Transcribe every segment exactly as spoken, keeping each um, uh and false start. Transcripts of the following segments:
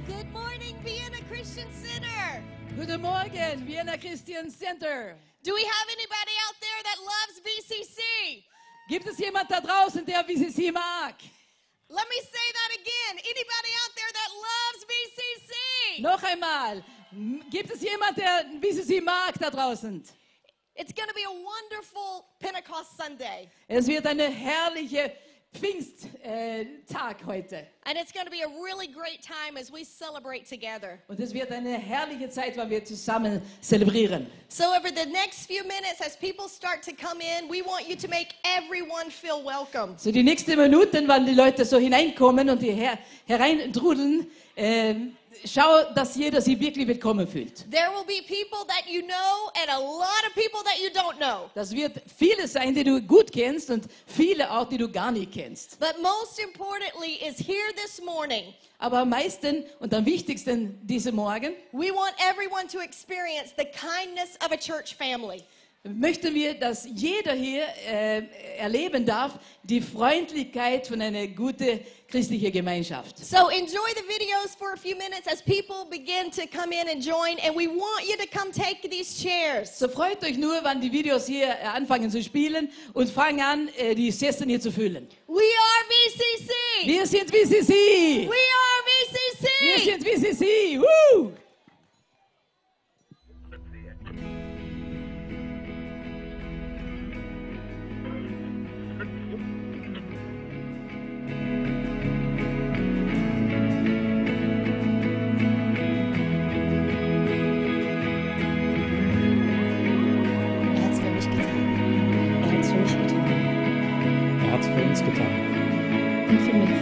Good morning, Vienna Christian Center. Guten Morgen, Vienna Christian Center. Do we have anybody out there that loves V C C? Gibt es jemand da draußen, der V C C mag? Let me say that again. Anybody out there that loves V C C? Noch einmal. M- Gibt es jemand, der V C C mag da draußen? It's going to be a wonderful Pentecost Sunday. Es wird eine herrliche Pfingsttag äh, Tag heute. And it's going to be a really great time as we celebrate together. Und es wird eine herrliche Zeit, weil wir zusammen zelebrieren. So over the next few minutes, as people start to come in, we want you to make everyone feel welcome. So die nächsten Minuten, wenn die Leute so hineinkommen und her hereintrudeln, äh, schau, dass jeder sich wirklich willkommen fühlt. There will be people that you know and a lot of people that you don't know. Das wird viele sein, die du gut kennst und viele auch, die du gar nicht kennst. But most importantly is here this morning, Aber am meisten und am wichtigsten diesen Morgen we want everyone to experience the kindness of a church family. möchten wir, dass jeder hier äh, erleben darf, die Freundlichkeit von einer guten christlichen Gemeinschaft. So enjoy the videos for a few minutes as people begin to come in and join, and we want you to come take these chairs. So freut euch nur, wenn die Videos hier äh, anfangen zu spielen und fangen an, äh, die Sesseln hier zu füllen. We are V C C! Wir sind V C C! We are V C Wir C! sind V C C! Woo! Er hat's für mich getan. Er hat es für mich getan. Er hat es für uns getan. Und für mich.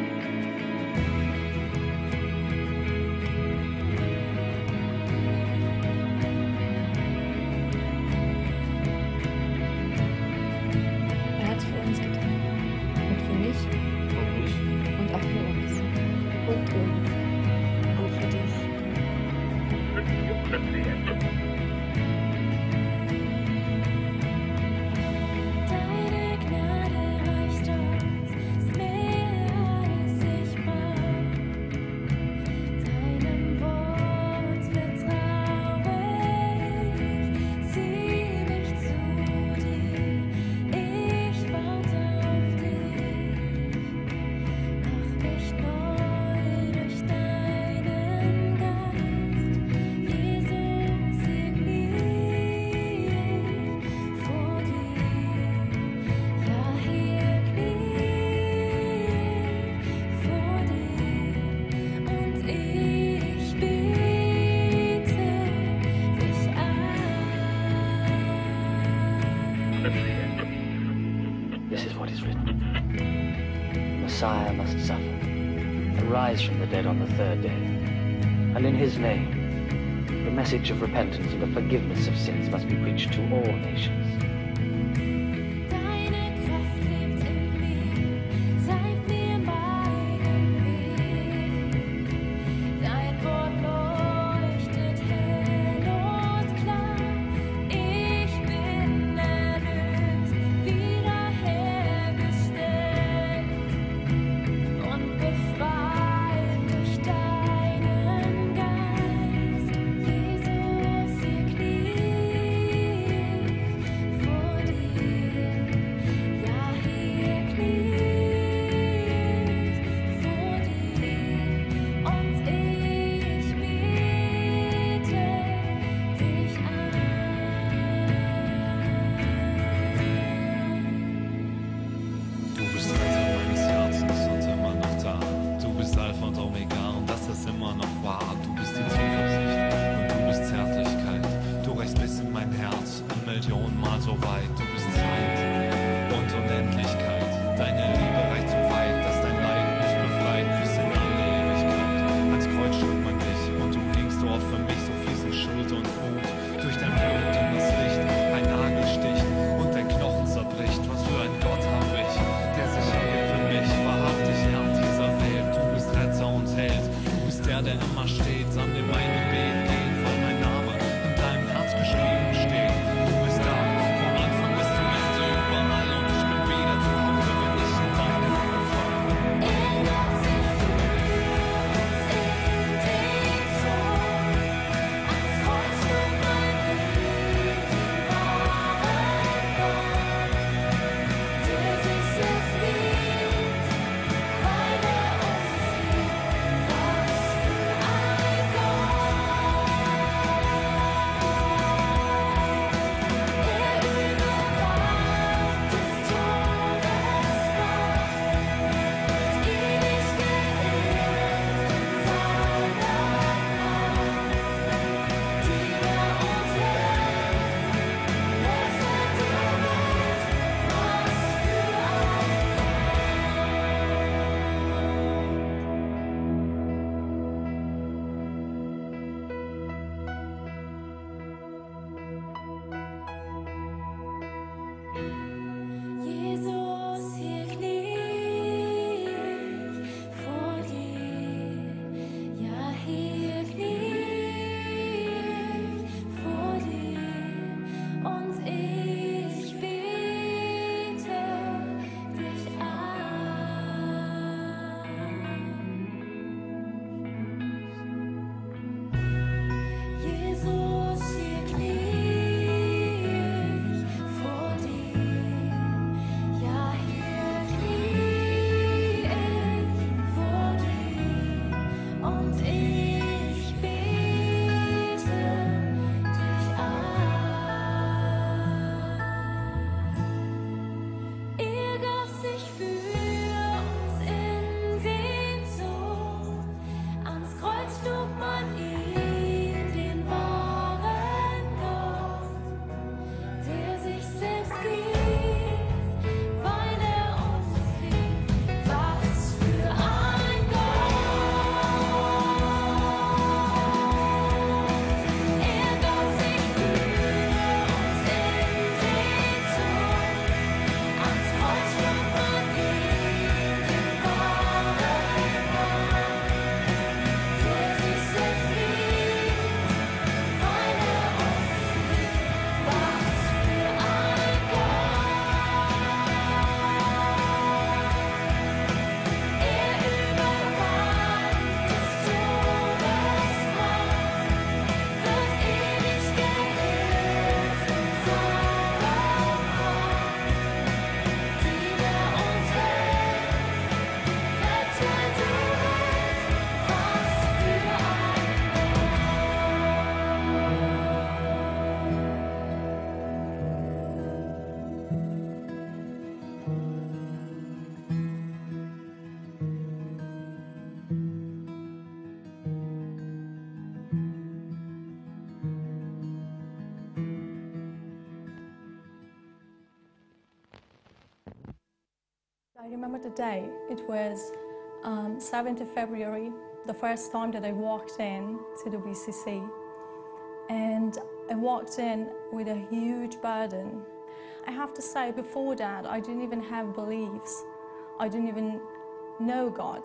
Er hat es für uns getan. Und für mich. Und auch für uns. Und uns. Und für dich. Deine Gnade reicht uns, ist mehr als sichtbar. Deinem Wort vertraue ich, zieh mich zu dir, ich warte auf dich. Mach mich neu durch deinen Geist, Jesus, ich knie vor dir. Ja, hier knie vor dir und ich bete dich an. This is what is written. Messiah must suffer and rise from the dead on the third day. And in his name, the message of repentance and the forgiveness of sins must be preached to all nations. Deine Kraft lebt in mir, zeig mir meinen Weg. Dein Wort leuchtet hell und klar. Ich bin erlöst, wiederhergestellt und befreit durch deinen Geist. Jesus, ich knie the day. It was um, seventh of February, the first time that I walked in to the B C C. And I walked in with a huge burden. I have to say, before that, I didn't even have beliefs. I didn't even know God.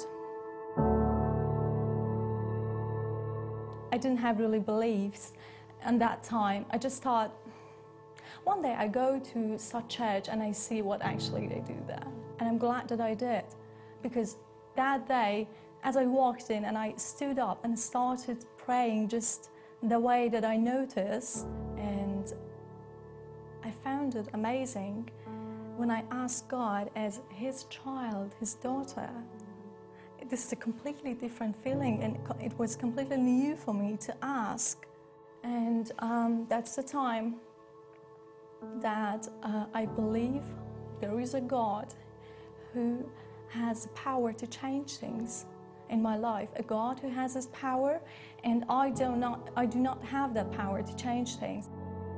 I didn't have really beliefs at that time. I just thought, one day I go to such church and I see what actually they do there. And I'm glad that I did, because that day, as I walked in and I stood up and started praying just the way that I noticed, and I found it amazing when I asked God as His child, His daughter. This is a completely different feeling, and it was completely new for me to ask. And um, that's the time that uh, I believe there is a God who has the power to change things in my life, a God who has His power, and I do not, I do not have that power to change things.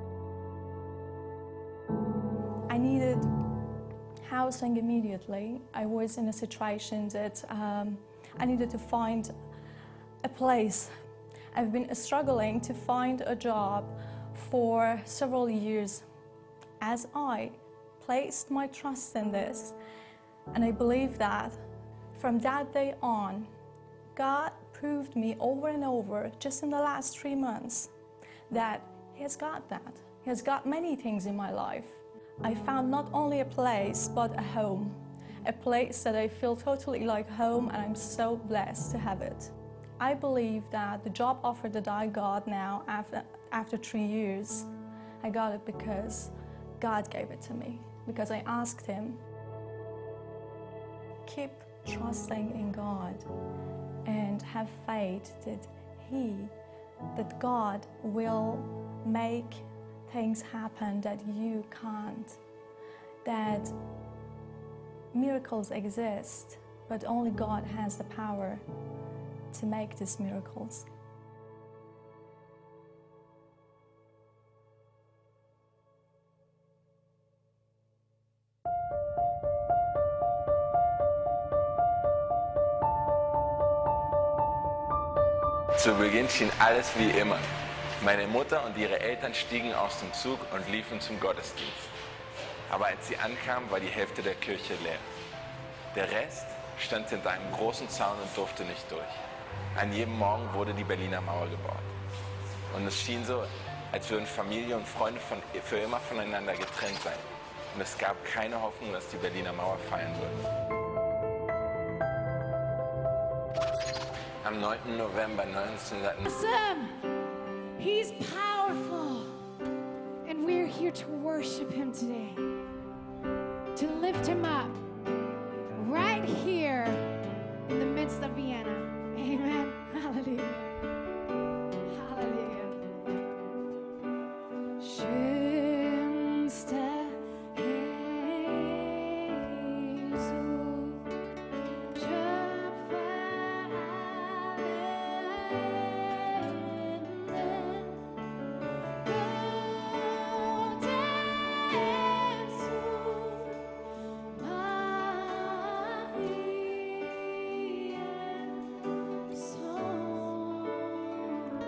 I needed housing immediately. I was in a situation that um, I needed to find a place. I've been struggling to find a job for several years as I placed my trust in this. And I believe that from that day on, God proved me over and over, just in the last three months, that He has got that. He has got many things in my life. I found not only a place, but a home. A place that I feel totally like home, and I'm so blessed to have it. I believe that the job offer that I got now, after, after three years, I got it because God gave it to me, because I asked Him. Keep trusting in God and have faith that He, that God will make things happen that you can't, that miracles exist, but only God has the power to make these miracles. Zu Beginn schien alles wie immer. Meine Mutter und ihre Eltern stiegen aus dem Zug und liefen zum Gottesdienst. Aber als sie ankamen, war die Hälfte der Kirche leer. Der Rest stand hinter einem großen Zaun und durfte nicht durch. An jedem Morgen wurde die Berliner Mauer gebaut. Und es schien so, als würden Familie und Freunde von, für immer voneinander getrennt sein. Und es gab keine Hoffnung, dass die Berliner Mauer fallen würde. Am neunten November neunzehnhundertneunundneunzig. Awesome! He's powerful. And we're here to worship Him today. To lift Him up. Right here in the midst of Vienna. Amen. Hallelujah. Hallelujah. Schönster Jesus, Schöpfer aller Welt.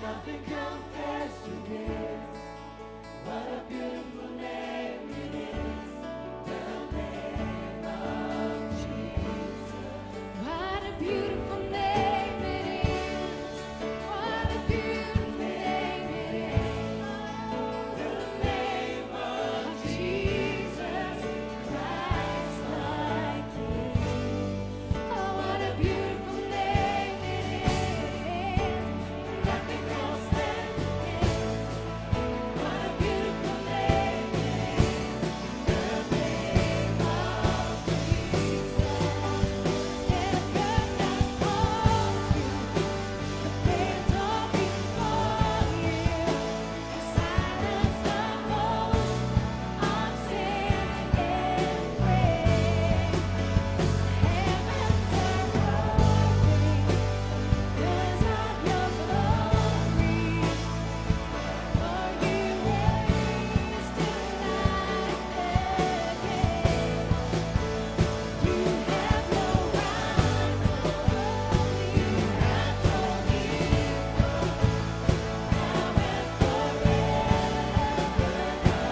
Nothing compares to this. What a beautiful name it is. The name of Jesus. What a beautiful name it is. What a beautiful name it is. The name of Jesus Christ my King. Oh, what a beautiful name it is. Nothing compares to this. What a beautiful name it is. The name of Jesus. Death could not hold you. The pain tore before you. You silenced the voice of sin and grave. Heavens are roaring 'cause of your glory. For you were raised to life again. You have no rival, you have no equal, now and forever.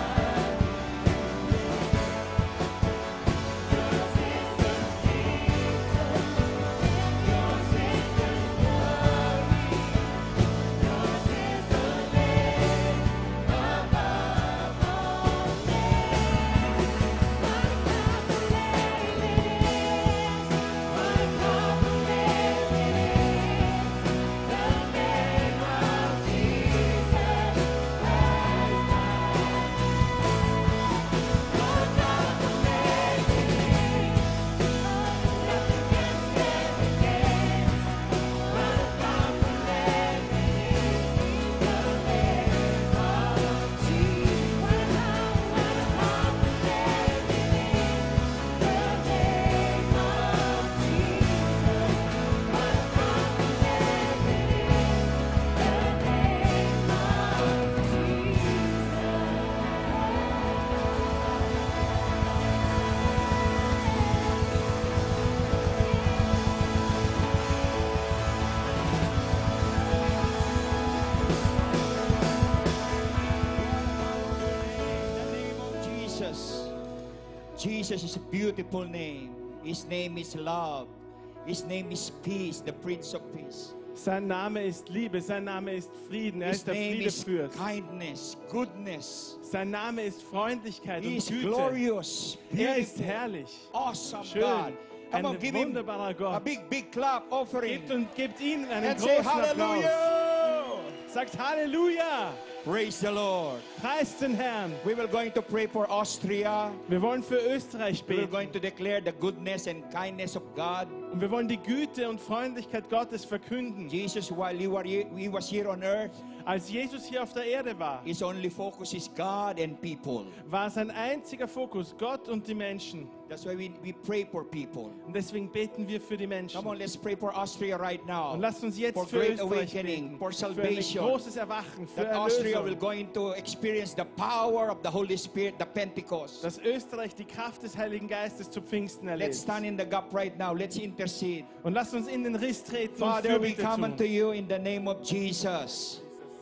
Yours is the kingdom, and yours is the glory. Yours is the name above all names. What a powerful name it is. What a powerful name it is. The name of Jesus Christ. What a powerful name it is. Nothing can stand against. What a powerful name it is. The name of Jesus. What a power, what a powerful name it is. The name of Jesus. What a powerful name it is. The name of Jesus. Jesus is a beautiful name. His name is love. His name is peace, the Prince of Peace. Sein Name ist Liebe, sein Name ist Frieden, er His ist der name is Friedefürst. kindness, goodness. Sein Name ist Freundlichkeit He und is Güte. glorious, Er ist beautiful, herrlich, awesome schön, God. Come on, ein give him wunderbarer a Gott. big, big clap offering. Gebt, und, gebt ihm einen And say großen Applaus. hallelujah. Sagt Halleluja! Praise the Lord. Preist den Herrn! We will going to pray for Austria. Wir wollen für Österreich We will beten. going to declare the goodness and kindness of God. Und wir wollen die Güte und Freundlichkeit Gottes verkünden. Jesus, while you were here, he was here on earth, Als Jesus hier auf der Erde war, his only focus is God and people. war sein einziger Fokus Gott und die Menschen. That's why we, we pray for people. Und deswegen beten wir für die Menschen. Come on, let's pray for Austria right now. Und lasst uns jetzt For für great Österreich awakening, beten. for Für ein salvation. großes Erwachen, für That Austria will Erlösung. going to experience the power of the Holy Spirit, the Pentecost. Dass Österreich die Kraft des Heiligen Geistes zu Pfingsten erlebt. Let's stand in the gap right now. Let's intercede. Und lasst uns in den Riss treten Father, und we Fürbitte come tun. unto you in the name of Jesus.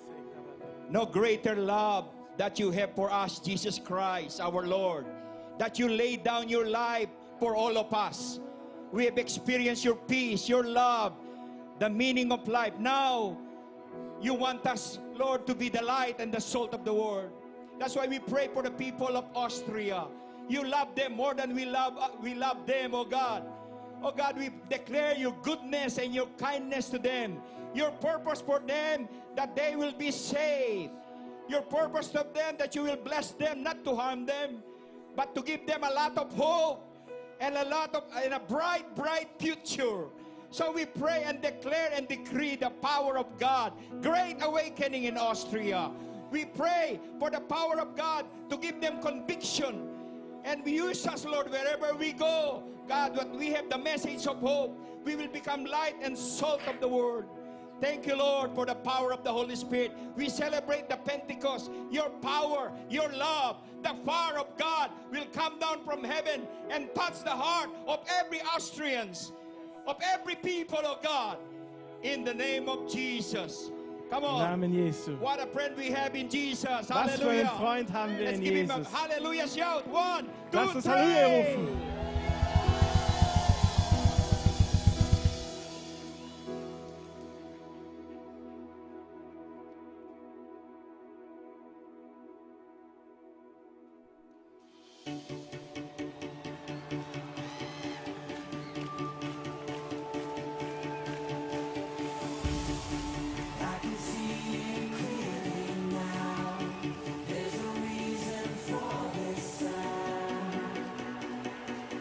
No greater love that you have for us, Jesus Christ, our Lord, that you laid down your life for all of us. We have experienced your peace, your love, the meaning of life. Now, you want us, Lord, to be the light and the salt of the world. That's why we pray for the people of Austria. You love them more than we love, uh, we love them, oh God. Oh God, we declare your goodness and your kindness to them. Your purpose for them, that they will be saved. Your purpose to them, that you will bless them, not to harm them, but to give them a lot of hope and a lot of, and a bright, bright future. So we pray and declare and decree the power of God. Great awakening in Austria. We pray for the power of God to give them conviction. And we use us, Lord, wherever we go. God, what we have the message of hope. We will become light and salt of the world. Thank you, Lord, for the power of the Holy Spirit. We celebrate the Pentecost. Your power, your love, the fire of God will come down from heaven and touch the heart of every Austrians, of every people of God. In the name of Jesus. Come Im on. Namen Jesu. What a friend we have in Jesus. Was für einen Hallelujah. Freund haben wir Let's in give him a Jesus. hallelujah shout. One, two, Lasst uns Halleluja three. rufen. I can see you clearly now. There's a reason for this sound.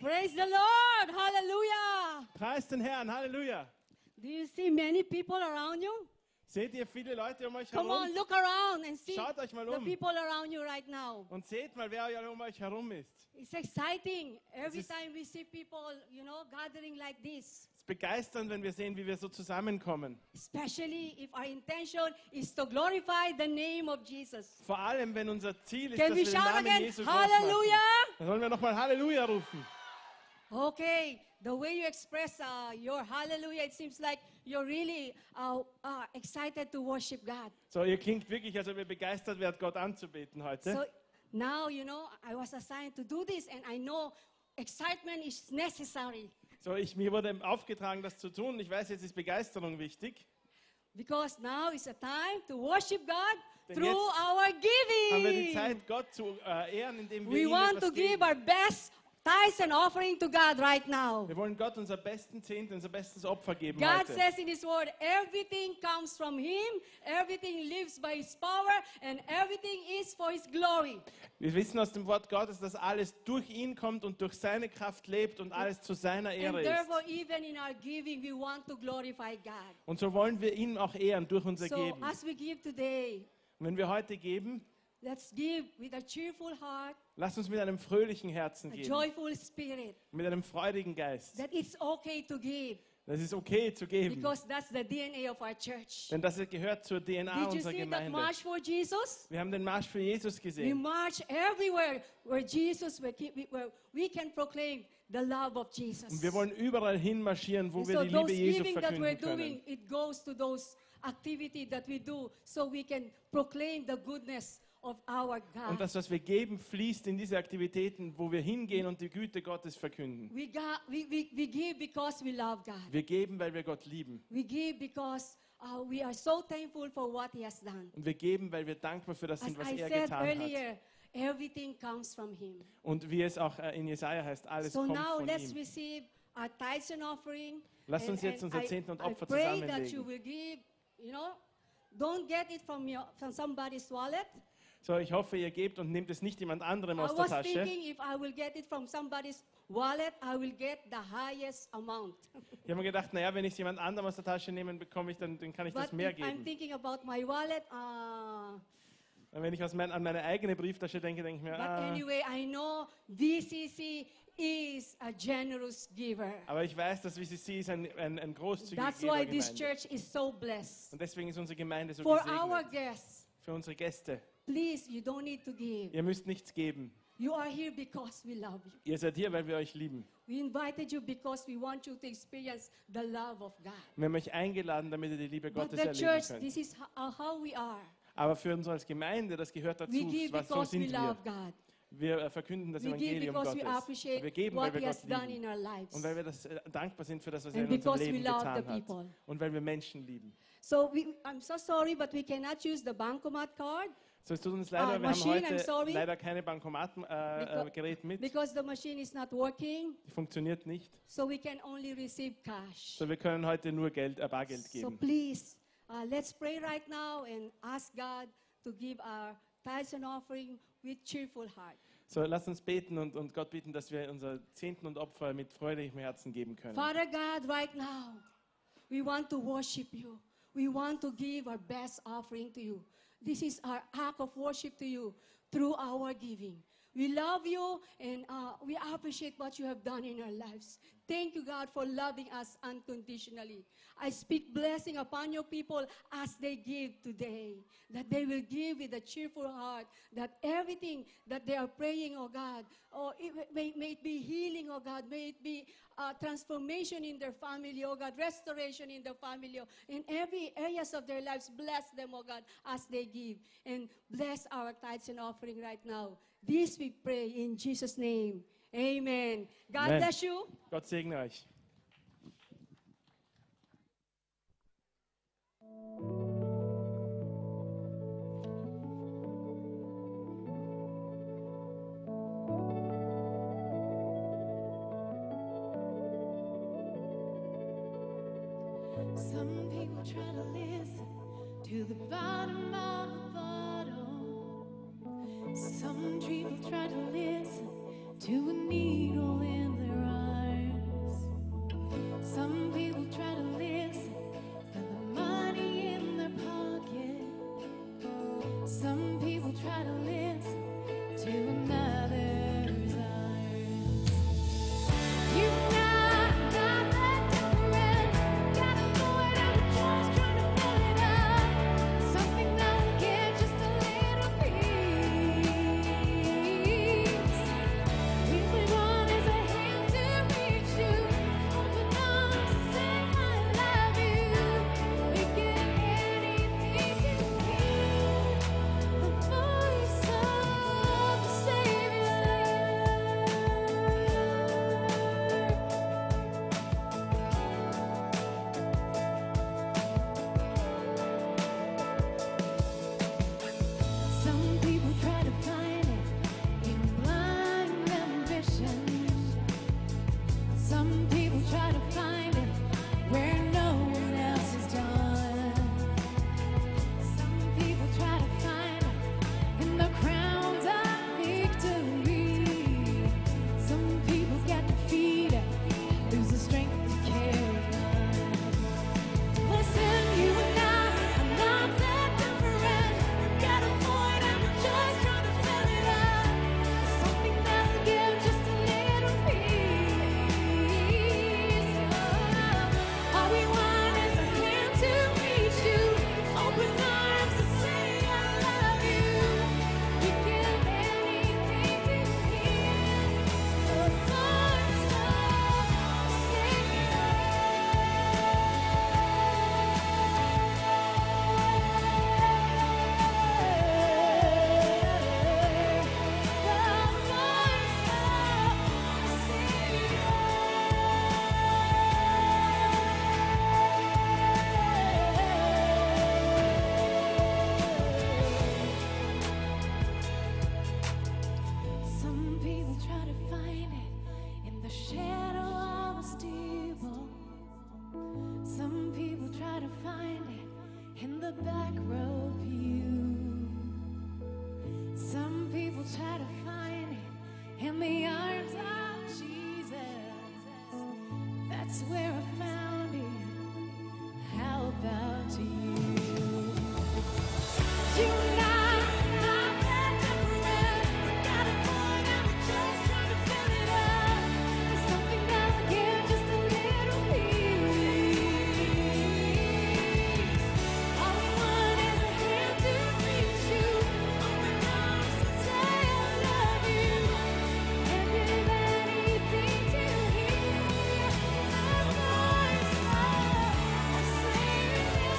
Praise the Lord. Hallelujah. Preist den Herrn, Halleluja. Do you see many people around you? Seht ihr viele Leute um euch Come herum? on, look around and see Schaut euch mal the um. people around you right now. Und seht mal, wer um euch herum ist. It's exciting every ist- time we see people, you know, gathering like this. Es ist begeisternd, wenn wir sehen, wie wir so zusammenkommen. Especially if our intention is to glorify the name of Jesus. Vor allem, wenn unser Ziel ist, Can dass we wir den shout Namen again? Jesus Hallelujah! groß machen. Dann sollen wir nochmal Halleluja rufen. Okay, the way you express uh, your hallelujah, it seems like you're really uh, uh, excited to worship God. So, ihr klingt wirklich, als ob ihr begeistert wärt, Gott anzubeten heute. So now, you know, I was assigned to do this, and I know excitement is necessary So, ich, mir wurde aufgetragen, das zu tun. Ich weiß, jetzt ist Begeisterung wichtig. because now is a time to worship God Denn through jetzt our Haben wir die giving. Zeit, Gott zu äh, ehren, indem wir We ihm want etwas to give geben. our best tithes and offering to God right now. Wir wollen Gott unser besten Zehnten, unser bestes Opfer geben God heute. says in His Word, everything comes from Him, everything lives by His power, and everything is for His glory. Wir wissen aus dem Wort Gottes, dass alles durch ihn kommt und durch seine Kraft lebt und alles zu seiner And Ehre ist. therefore, even in our giving, we want to glorify God. Und so wollen wir ihn auch ehren durch unser So, Geben. as we give today, Und wenn wir heute geben, let's give with a cheerful heart, lasst uns mit einem fröhlichen Herzen a geben, joyful spirit, mit einem freudigen Geist. that it's okay to give, Das ist okay zu geben, because that's the D N A of our church. denn das gehört zur D N A Did you unserer see that Gemeinde. march for Jesus? Wir haben den Marsch für Jesus We gesehen. march everywhere where Jesus, where where we can proclaim the love of Jesus. Und wir wollen überall hin marschieren, wo And wir so die Liebe those Jesu giving that we're verkünden doing, können. it goes to those activities that we do so we can proclaim the goodness of our God. Und das, was wir geben, fließt in diese Aktivitäten, wo wir hingehen und die Güte Gottes verkünden. we, got, we, we, we give because we love God. Wir geben, weil wir Gott lieben. We give because uh, we are so thankful for what He has done. Und wir geben, weil wir dankbar für das As sind, was I er said getan hat. earlier, everything comes from Him. Und wie es auch äh, in Jesaja heißt, alles So kommt now von let's ihm. receive our tithes and offering. Lasst uns And- jetzt and unser I- Zehnten und I Opfer pray that zusammenlegen. you will give, you know, don't get it from, your, from somebody's wallet. So, ich hoffe, ihr gebt und nehmt es nicht jemand anderem I aus der was Tasche. thinking if I will get it from somebody's wallet, I will get the highest amount. Ich habe mir gedacht, naja, wenn ich es jemand anderem aus der Tasche nehme, bekomme ich, dann, dann kann ich But das mehr if I'm geben. thinking about my wallet, uh, Und wenn ich aus mein, an meine eigene Brieftasche denke, denke ich mir, but ah, anyway, I know V C C is a generous giver. aber ich weiß, dass V C C ist ein, ein, ein großzügiger That's why this Gebergemeinde. church is so blessed. Und deswegen ist unsere Gemeinde so For our gesegnet. guests, Für unsere Gäste. please, you don't need to give. Ihr müsst nichts geben. You are here because we love you. Ihr seid hier, weil wir euch lieben. We invited you because we want you to experience the love of God. Wir haben euch eingeladen, damit ihr die Liebe But Gottes the erleben church, könnt. this is how, how we are. Aber für uns als Gemeinde, das gehört dazu, We give was, so because we sind love wir. God. Wir äh, verkünden das We give Evangelium because we Gottes. appreciate Wir geben, what weil wir He has Gott done lieben. in our lives. Und weil wir das, äh, dankbar sind für das, was er And in unserem because we Leben love getan the hat. people. Und weil wir Menschen lieben. So we, I'm so sorry, but we cannot use the bankomat card So, es tut uns leider, Ah, wir machine, haben I'm heute sorry. leider keine Bankomatengerät äh, Gerät mit. because the machine is not working. Die funktioniert nicht. So we can only receive cash. So, wir können heute nur Geld, äh, Bargeld So geben. please, uh, let's pray right now and ask God to give our tithes and offering with cheerful heart. So, lasst uns beten und, und Gott bitten, dass wir unser Zehnten und Opfer mit freudigem Herzen geben können. Father God, right now, we want to worship you. We want to give our best offering to you. This is our act of worship to you through our giving. We love you and uh, we appreciate what you have done in our lives. Thank you, God, for loving us unconditionally. I speak blessing upon your people as they give today, that they will give with a cheerful heart, that everything that they are praying, oh God, oh, it may, may it be healing, oh God, may it be uh, transformation in their family, oh God, restoration in their family, oh, in every areas of their lives. Bless them, oh God, as they give. And bless our tithes and offering right now. This we pray in Jesus' name. Amen. God Amen. bless you. Gott segne euch. Some people try to listen to the bottom of a bottle. Some people try to listen to a needle in their arms. Some people try to listen for the money in their pocket. Some people try to listen to another's arms. You not, not that different. Got a void out of choice, trying to fill it up. Something that'll get just a little piece. We want is a hand to reach you, open arms to say I love you. We give anything to hear the voice of the Savior. Some people try to find it in blind ambition. Some people try to find it where no one else has gone. Some people try to find it in the crowns of victory. Some people get defeated, lose the strength to carry on. Listen, you and I are not that different. Got a void and we're just trying to fill it up. Something that'll give just a little piece. All we want is a hand to reach you, open arms to say I love you. We give anything to hear the voice of the Some people try to find it in the shadow of a steeple. Some people try to find it in the back row pew. Some people try to find it in the arms of Jesus. That's where I found it. How about you? You not, not that different. Got a void and we're just trying to fill it up. Something that'll give just a little piece. All we want is a hand to reach you, open arms to say I love you, and give anything to hear the voice of the Savior.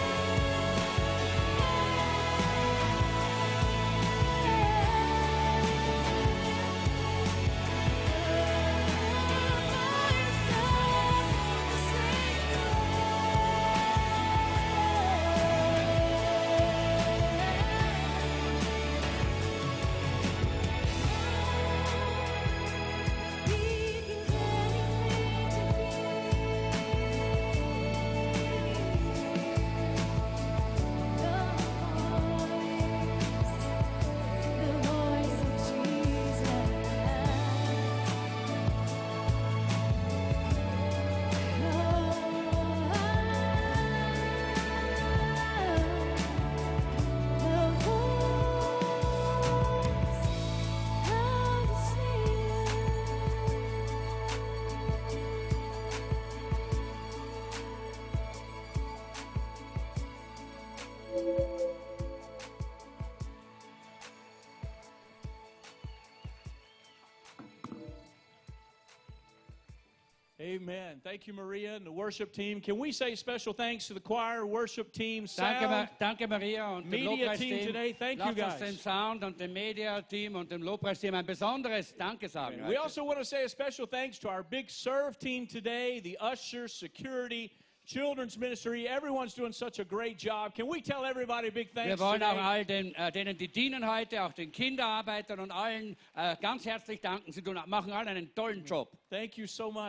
Amen. Thank you, Maria, and the worship team. Can we say special thanks to the choir, worship team, Danke, sound, Ma- danke Maria und dem media team Lobpreisteam. today. Thank you, Lasst uns dem guys. Sound und dem Media-Team und dem Lobpreisteam ein besonderes Danke sagen. We heute. also want to say a special thanks to our big serve team today, the ushers, security, children's ministry. Everyone's doing such a great job. Can we tell everybody a big Wir thanks wollen auch today? all den, äh, denen, die dienen heute, auch den Kinderarbeitern und allen äh, ganz herzlich danken. Sie tun, machen alle einen tollen Job. Thank you so much.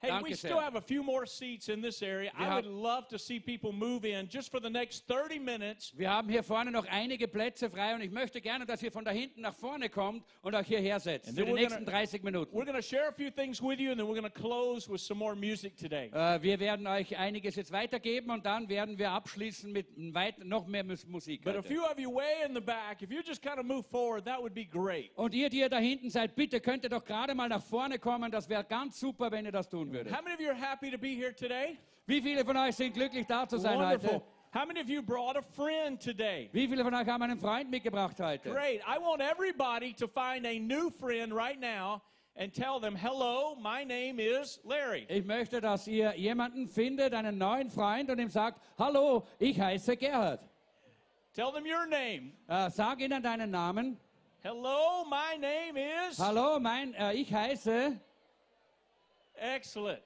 Hey, Danke we still sehr. have a few more seats in this area. Wir I would haben- love to see people move in just for the next thirty minutes. Wir haben hier vorne noch einige Plätze frei und ich möchte gerne, dass ihr von da hinten nach vorne kommt und euch hierher setzt And für then die we're nächsten gonna- dreißig Minuten. We're going to share a few things with you, and then we're going to close with some more music today. Äh, wir werden euch einiges jetzt weitergeben und dann werden wir abschließen mit weit noch mehr Mus- Musik. But a heute. few of you way in the back, if you just kind of move forward, that would be great. Und ihr, die ihr da hinten seid, bitte könnt ihr doch gerade mal nach vorne kommen. Das wäre ganz super, wenn ihr das tun würdet. How many of you are happy to be here today? Wie viele von euch sind glücklich, da zu sein Wonderful. heute? How many of you brought a friend today? Wie viele von euch haben einen Freund mitgebracht heute? Great. I want everybody to find a new friend right now and tell them, hello, my name is Larry. Ich möchte, dass ihr jemanden findet, einen neuen Freund, und ihm sagt, hallo, ich heiße Gerhard. Tell them your name. Äh, sag ihnen deinen Namen. Hello, my name is... Hallo, mein, äh, ich heiße... Excellent.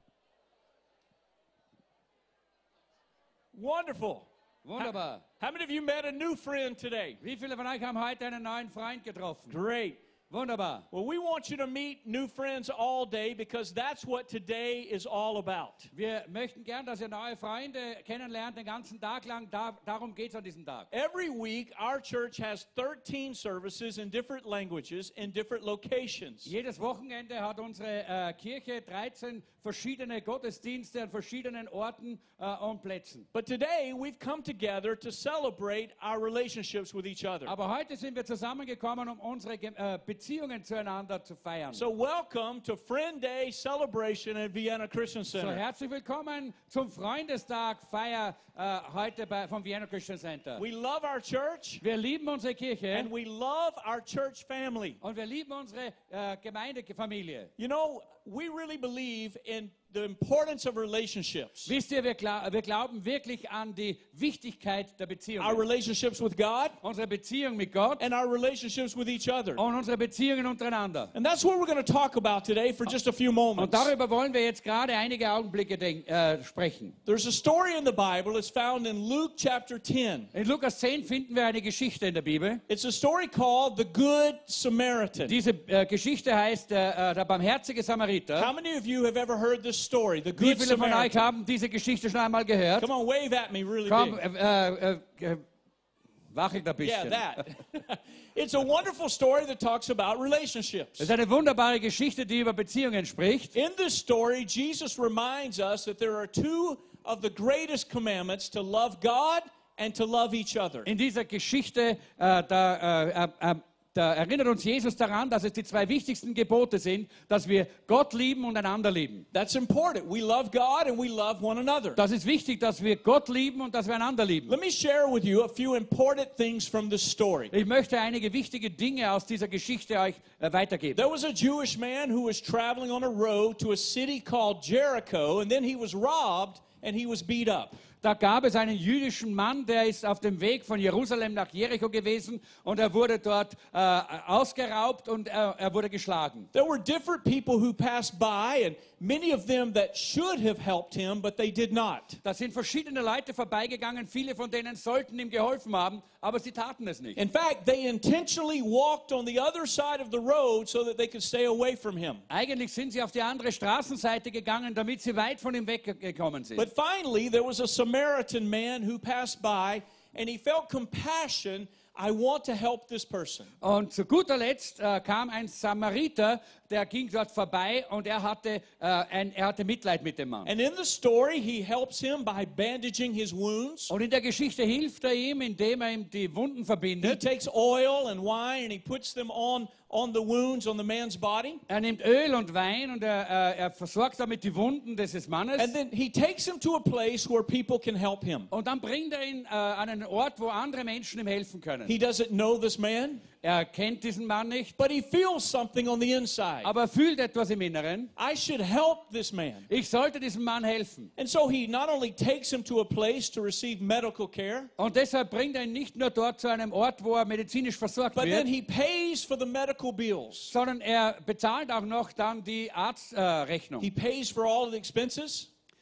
Wonderful. Wunderbar. How many of you met a new friend today? Wie viele von euch haben heute einen neuen Freund getroffen? Great. Wunderbar. Well, we want you to meet new friends all day because that's what today is all about. Wir möchten gern, dass ihr neue Freunde kennenlernt den ganzen Tag lang. Da, darum geht es an diesem Tag. Every week, our church has thirteen services in different languages in different locations. Jedes Wochenende hat unsere äh, Kirche dreizehn verschiedene Gottesdienste an verschiedenen Orten äh, und Plätzen. But today, we've come together to celebrate our relationships with each other. Aber heute sind wir zusammengekommen, um unsere Ge- äh, Beziehungen zueinander zu feiern. So welcome to Friend Day celebration at Vienna Christian So, Center. herzlich willkommen zum Freundestag Feier äh, heute bei, vom Vienna Christian Center. We love our church Wir lieben unsere Kirche and we love our church family. und wir lieben unsere äh, Gemeindefamilie. You know, we really believe in the importance of relationships. Wisst ihr, wir, gla wir glauben wirklich an die Wichtigkeit der Beziehungen. Our relationships with God Unsere Beziehung mit Gott and our relationships with each other. und unsere Beziehungen untereinander. And that's what we're going to talk about today for just a few Und moments. darüber wollen wir jetzt gerade einige Augenblicke denk, äh, sprechen. There's a story in the Bible. It's found in Luke chapter ten. In Lukas zehn finden wir eine Geschichte in der Bibel. It's a story called the Good Samaritan. Diese äh, Geschichte heißt äh, äh, der barmherzige Samariter. How many of you have ever heard this story, the Wie Good viele von euch Samaritan? haben diese Geschichte schon einmal gehört? Come on, wave at me really Komm, big. äh, äh, äh, wachelt ein Yeah, bisschen. that. It's a wonderful story that talks about relationships. Es ist eine wunderbare Geschichte, die über Beziehungen spricht. In this story, Jesus reminds us that there are two of the greatest commandments, to love God and to love each other. In dieser Geschichte, äh, da, äh, äh, äh, da erinnert uns Jesus daran, dass es die zwei wichtigsten Gebote sind, dass wir Gott lieben und einander lieben. That's important. We love God and we love one another. Das ist wichtig, dass wir Gott lieben und dass wir einander lieben. Let me share with you a few important things from this story. Ich möchte einige wichtige Dinge aus dieser Geschichte euch äh, weitergeben. There was a Jewish man who was traveling on a road to a city called Jericho, and then he was robbed and he was beat up. Da gab es einen jüdischen Mann, der ist auf dem Weg von Jerusalem nach Jericho gewesen und er wurde dort äh, ausgeraubt und er, er wurde geschlagen. There were different people who passed by, and many of them that should have helped him, but they did not. Da sind verschiedene Leute vorbeigegangen, viele von denen sollten ihm geholfen haben, aber sie taten es nicht. In fact, they intentionally walked on the other side of the road so that they could stay away from him. Eigentlich sind sie auf die andere Straßenseite gegangen, damit sie weit von ihm weggekommen sind. But finally, there was a Samaritan man who passed by, and he felt compassion. I want to help this person. Und zu guter Letzt äh, kam ein Samariter, der ging dort vorbei und er hatte, äh, ein, er hatte Mitleid mit dem Mann. And in the story, he helps him by bandaging his wounds. Und in der Geschichte hilft er ihm, indem er ihm die Wunden He verbindet. takes oil and wine and he puts them on, on the wounds on the man's body. Er nimmt Öl und Wein und er, äh, er versorgt damit die Wunden dieses Mannes. And then he takes him to a place where people can help him. Und dann bringt er ihn äh, an einen Ort, wo andere Menschen ihm helfen können. He doesn't know this man, Er kennt diesen Mann nicht, but he feels something on the inside. aber er fühlt etwas im Inneren. I should help this man. Ich sollte diesem Mann helfen. And so he not only takes him to a place to receive medical care, Und deshalb bringt er ihn nicht nur dort zu einem Ort, wo er medizinisch versorgt but then wird, he pays for the medical bills. sondern er bezahlt auch noch dann die Arztrechnung. He pays for all of the expenses.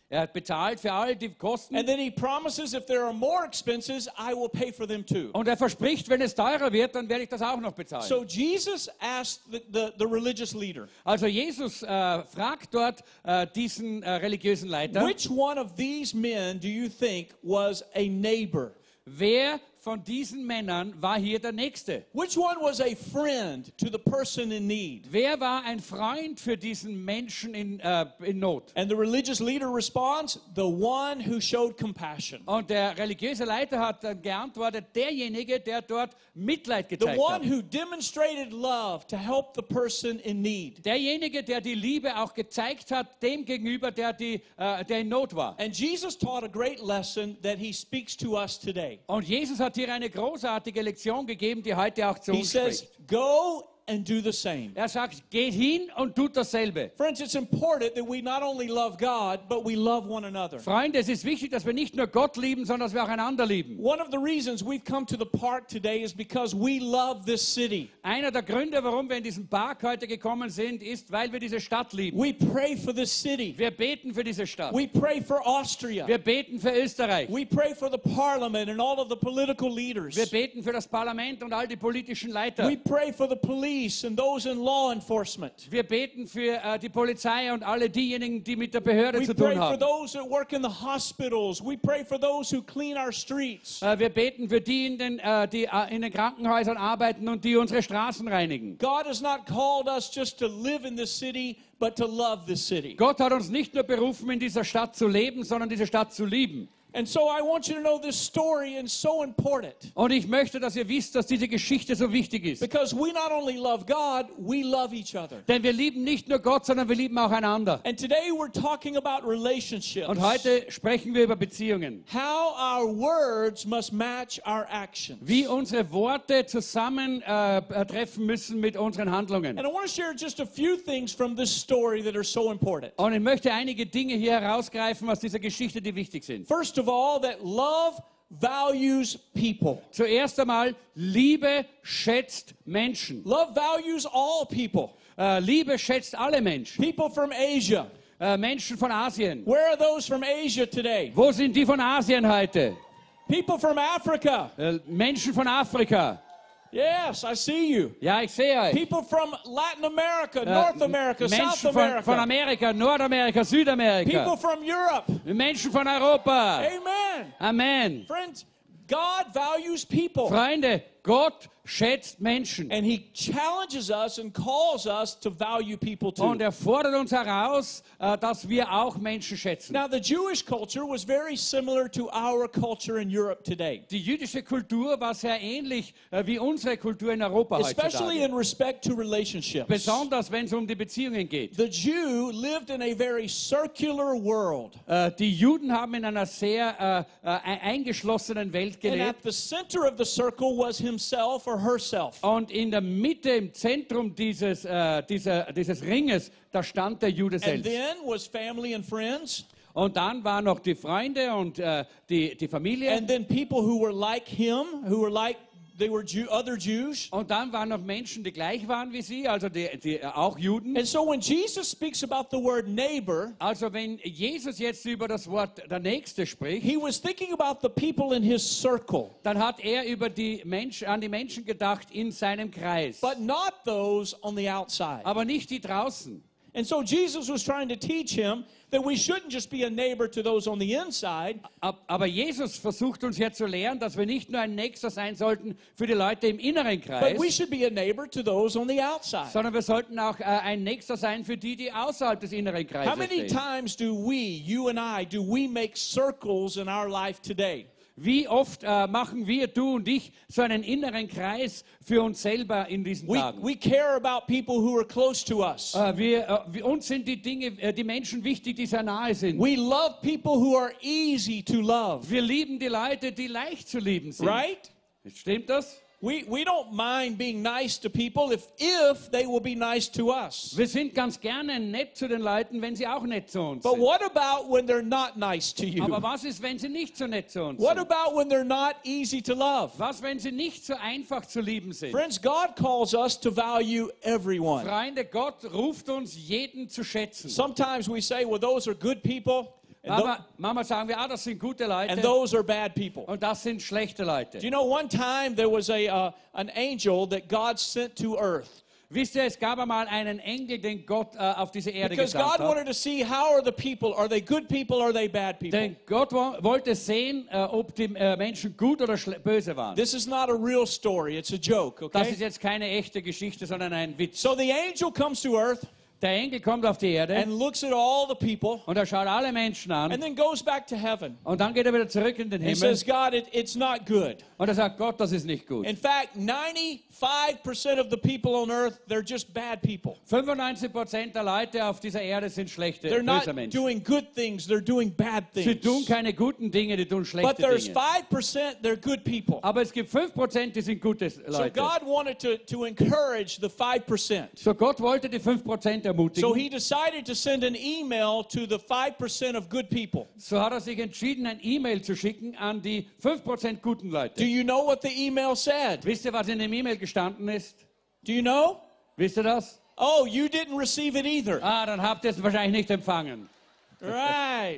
Er hat bezahlt für all die Kosten. And then he promises if there are more expenses, I will pay for them too. Und er verspricht, wenn es teurer wird, dann werde ich das auch noch bezahlen. So Jesus asked the, the, the religious leader, Also Jesus äh, fragt dort äh, diesen äh, religiösen Leiter, which one of these men do you think was a neighbor? wer von diesen Männern war hier der Nächste? Which one was a friend to the person in need? Wer war ein Freund für diesen Menschen in, äh, in Not? And the religious leader responds, the one who showed compassion. Und der religiöse Leiter hat dann geantwortet, derjenige, der dort Mitleid The gezeigt one hat. who demonstrated love to help the person in need. Derjenige, der die Liebe auch gezeigt hat, dem gegenüber, der, die, äh, der in Not war. And Jesus taught a great lesson that he speaks to us today. Und Jesus hat hier eine großartige Lektion gegeben, die heute auch zu He uns says, spricht. go and do the same. Er sagt, geht hin und tut dasselbe. Friends, it's important that we not only love God, but we love one another. Freunde, es ist wichtig, dass wir nicht nur Gott lieben, sondern dass wir auch einander lieben. One of the reasons we've come to the park today is because we love this city. Einer der Gründe, warum wir in diesen Park heute gekommen sind, ist, weil wir diese Stadt lieben. We pray for this city. Wir beten für diese Stadt. We pray for Austria. Wir beten für Österreich. We pray for the parliament and all of the political leaders. Wir beten für das Parlament und all die politischen Leiter. We pray for the police and those in law enforcement. Wir beten für äh, die Polizei und alle diejenigen, die mit der Behörde We zu pray tun for haben. those that work in the hospitals. We pray for those who clean our streets. Äh, wir beten für die, in den, äh, die äh, in den Krankenhäusern arbeiten und die unsere Straßen reinigen. God has not called us just to live in this city, but to love this city. Gott hat uns nicht nur berufen, in dieser Stadt zu leben, sondern diese Stadt zu lieben. And so I want you to know this story is so important. Und ich möchte, dass ihr wisst, dass diese Geschichte so wichtig ist. Because we not only love God, we love each other. Denn wir lieben nicht nur Gott, sondern wir lieben auch einander. And today we're talking about relationships. Und heute sprechen wir über Beziehungen. How our words must match our actions. Wie unsere Worte zusammentreffen äh, müssen mit unseren Handlungen. And I want to share just a few things from this story that are so important. Und ich möchte einige Dinge hier herausgreifen aus dieser Geschichte, die wichtig sind. First of all, that love values people. Zuerst einmal, Liebe schätzt Menschen. Love values all people. Äh, Liebe schätzt alle Menschen. People from Asia. Äh, Menschen von Asien. Where are those from Asia today? Wo sind die von Asien heute? People from Africa. Äh, Menschen von Afrika. Yes, I see you. Ja, ich sehe euch. People from Latin America, Äh, North America, Menschen South von, America. von Amerika, Nordamerika, Südamerika. People from Europe. Menschen von Europa. Amen. Amen. Friends, God values people. Freunde, Gott schätzt Menschen. And he challenges us and calls us to value people too. Und er fordert uns heraus, äh, dass wir auch Menschen schätzen. Now, the Jewish culture was very similar to our culture in Europe today. Die jüdische Kultur war sehr ähnlich äh, wie unsere Kultur in Europa Especially heutzutage. in respect to relationships. Besonders wenn es um die Beziehungen geht. The Jew lived in a very circular world. Äh, die Juden haben in einer sehr äh, äh, eingeschlossenen Welt And at gelebt. the center of the circle was himself or herself. Und in der Mitte, im Zentrum dieses, äh, dieser, dieses Ringes, da stand der Jude And selbst. then was family and friends. Und dann waren noch die Freunde und äh, die, die Familie. And then people who were like him, who were like they were Jew, other Jews. Und dann waren noch Menschen, die gleich waren wie sie, also die, die, äh, auch Juden. And so when Jesus speaks about the word neighbor, Also wenn Jesus jetzt über das Wort der Nächste spricht, he was thinking about the people in his circle, dann hat er über die Menschen, an die Menschen gedacht in seinem Kreis. but not those on the outside. Aber nicht die draußen. And so Jesus was trying to teach him that we shouldn't just be a neighbor to those on the inside, Ab- Aber Jesus versucht uns ja zu lehren, dass wir nicht nur ein Nächster sein sollten für die Leute im inneren Kreis, but we should be a neighbor to those on the outside. sondern wir sollten auch äh, ein Nächster sein für die, die außerhalb des inneren How Kreises many stehen. times do we, you and I, do we make circles in our life today? Wie oft äh, machen wir, du und ich, so einen inneren Kreis für uns selber in diesen We, Tagen? we care about people who are close to us. Äh, wir, äh, wir, uns sind die Dinge, äh, die Menschen wichtig, die sehr nahe sind. We love people who are easy to love. Wir lieben die Leute, die leicht zu lieben sind. Right? Stimmt das? We, we don't mind being nice to people if, if they will be nice to us. Wir sind ganz gerne nett zu den Leuten, wenn sie auch nett zu uns But sind. what about when they're not nice to you? Aber was ist, wenn sie nicht so nett zu uns What sind? about when they're not easy to love? Was, wenn sie nicht so einfach zu lieben sind? Friends, God calls us to value everyone. Freunde, Gott ruft uns, jeden zu schätzen. Sometimes we say, well, those are good people. And, tho- Mama, Mama sagen wir, ah, das sind gute Leute. and those are bad people. Und das sind schlechte Leute. Do you know, one time there was a uh, an angel that God sent to earth. Wisst ihr, es gab einmal einen Engel, den Gott äh, auf diese Erde Because gesandt God hat. wanted to see how are the people, are they good people, are they bad people? Denn Gott wo wollte sehen, äh, ob die äh, Menschen gut oder schle- böse waren. This is not a real story, it's a joke, Das okay? ist jetzt keine echte Geschichte, sondern ein Witz. So the angel comes to earth Der Engel kommt auf die Erde and looks at all the people und er schaut alle Menschen an and then goes back to heaven. und dann geht er wieder zurück in den He Himmel says, God, it, it's not good. und er sagt, Gott, das ist nicht gut. In fact, ninety-five percent of the people on earth, they're just bad people. fünfundneunzig Prozent der Leute auf dieser Erde sind schlechte, They're böse not Menschen. doing good things, they're doing bad Sie tun things. keine guten Dinge, die tun But schlechte there's Dinge. five percent, they're good people. Aber es gibt fünf Prozent, die sind gute So Leute. God wanted to, to encourage the five percent. So Gott wollte die fünf Prozent ermutigen. So he decided to send an email to the five percent of good people. So hat er sich entschieden, ein E-Mail zu schicken an die fünf Prozent guten Leute. Do you know what the email said? Wisst ihr, was in dem E-Mail gestanden ist? Do you know? Wisst ihr das? Oh, you didn't receive it either. Ah, dann habt ihr es wahrscheinlich nicht empfangen. Right.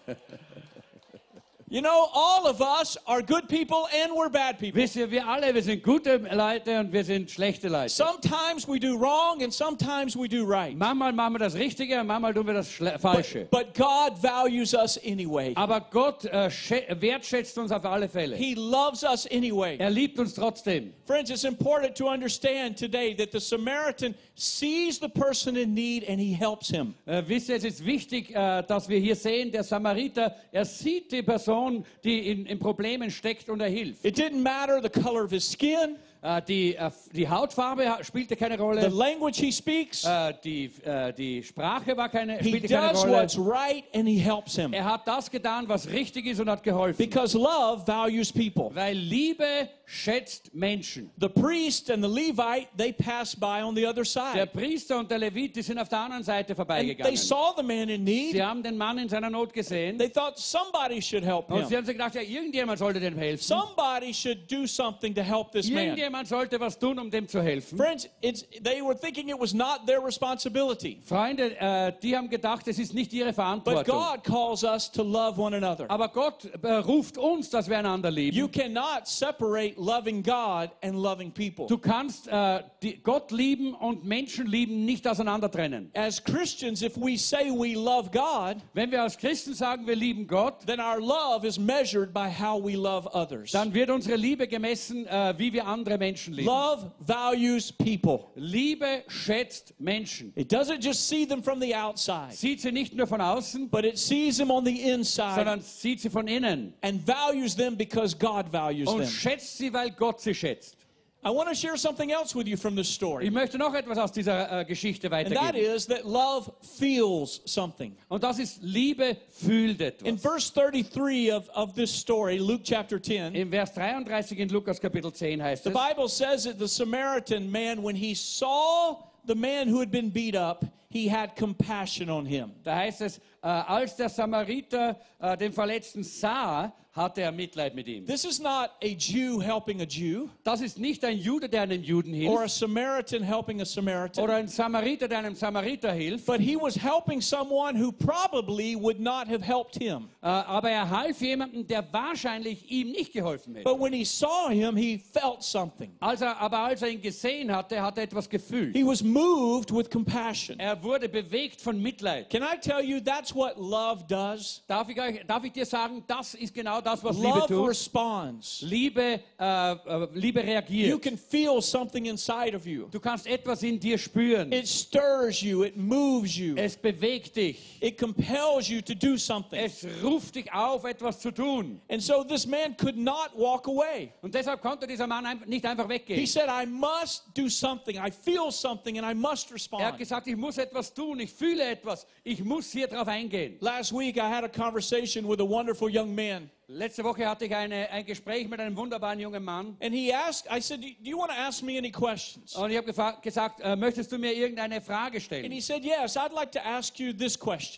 You know, all of us are good people and we're bad people. Wisst ihr, wir alle, wir sind gute Leute und wir sind schlechte Leute. Sometimes we do wrong and sometimes we do right. Manchmal machen wir das Richtige und manchmal tun wir das Schle- Falsche. But God values us anyway. Aber Gott äh, schä- wertschätzt uns auf alle Fälle. He loves us anyway. Er liebt uns trotzdem. Friends, it's important to understand today that the Samaritan sees the person in need and he helps him. Äh, wisst ihr, es ist wichtig, äh, dass wir hier sehen, der Samariter, er sieht die Person, die in, in Problemen steckt und er hilft. It didn't matter the color of his skin, Äh, die, äh, die Hautfarbe ha- spielte keine the Rolle. language he speaks. Äh, die, äh, die Sprache war keine, He spielte keine does Rolle. what's right and he helps him. Er hat das getan, was richtig ist und hat geholfen. Because love values people. Weil Liebe schätzt Menschen. The priest and the Levite, they passed by on the other Der side. Priester und der Levit, die sind auf der anderen Seite And vorbeigegangen. they saw the man in need. Sie haben den Mann in seiner Not gesehen. They thought somebody should help Und sie him. haben sich gedacht, ja, irgendjemand sollte dem helfen. Somebody should do something to help this man. Irgendjemand sollte was tun, um dem zu helfen. Friends, it's, they were thinking it was not their responsibility. Freunde, äh, die haben gedacht, es ist nicht ihre But Verantwortung. God calls us to love one another. Aber Gott äh, ruft uns, dass wir einander lieben. You cannot separate loving God and loving people. Du kannst äh, die, Gott lieben und Menschen lieben nicht auseinander trennen. As Christians, if we say we love God, Wenn wir als Christen sagen, wir lieben Gott, then our love is measured by how we love others. dann wird unsere Liebe gemessen, äh, wie wir andere Menschen lieben. Love values people. Liebe schätzt Menschen. It doesn't just see them from the outside, Sieht sie nicht nur von außen, but it sees them on the inside sondern sieht sie von innen. and values them because God values Und them. schätzt sie, weil Gott sie schätzt. I want to share something else with you from this Ich story. möchte noch etwas aus dieser äh, Geschichte And that weitergeben. is that love feels something. Und das ist, Liebe fühlt In etwas. verse thirty-three of, of this story, Luke chapter ten, Im Vers dreiunddreißig in Lukas Kapitel zehn heißt the es, Bible says that the Samaritan man, when he saw the man who had been beat up, he had compassion on him. da heißt es, äh, als der Samariter äh, den Verletzten sah, hatte er Mitleid mit ihm. This is not a Jew helping a Jew, Das ist nicht ein Jude, der einem Juden or a hilft, Samaritan helping a Samaritan, oder ein Samariter, der einem Samariter hilft, but he was helping someone who probably would not have helped him. äh, aber er half jemandem, der wahrscheinlich ihm nicht geholfen hätte. But when he saw him, he felt something. Als er, aber als er ihn gesehen hatte, hat er etwas gefühlt. He was moved with compassion. Er wurde bewegt von Mitleid. Can I tell you that's what love does? Darf ich, euch, darf ich dir sagen, das ist genau das, was Liebe Love tut. responds. Liebe, äh, äh, Liebe You reagiert. can feel something inside of you. Du kannst etwas in dir spüren. It stirs you, it moves you, Es bewegt dich. it compels you to do something. Es ruft dich auf, etwas zu tun. And so this man could not walk away. Und deshalb konnte dieser Mann ein- nicht einfach He weggehen. said, I must do something. I feel something and I must Er hat respond. gesagt, ich muss etwas tun, ich fühle etwas, ich muss hier drauf eingehen. Last week I had a conversation with a wonderful young man. Letzte Woche hatte ich eine, ein Gespräch mit einem wunderbaren jungen Mann. And he asked, I said, do you want to ask me any questions? Und ich habe gefa- gesagt, äh, möchtest du mir irgendeine Frage And stellen? he said, yes, I'd like to ask you this question.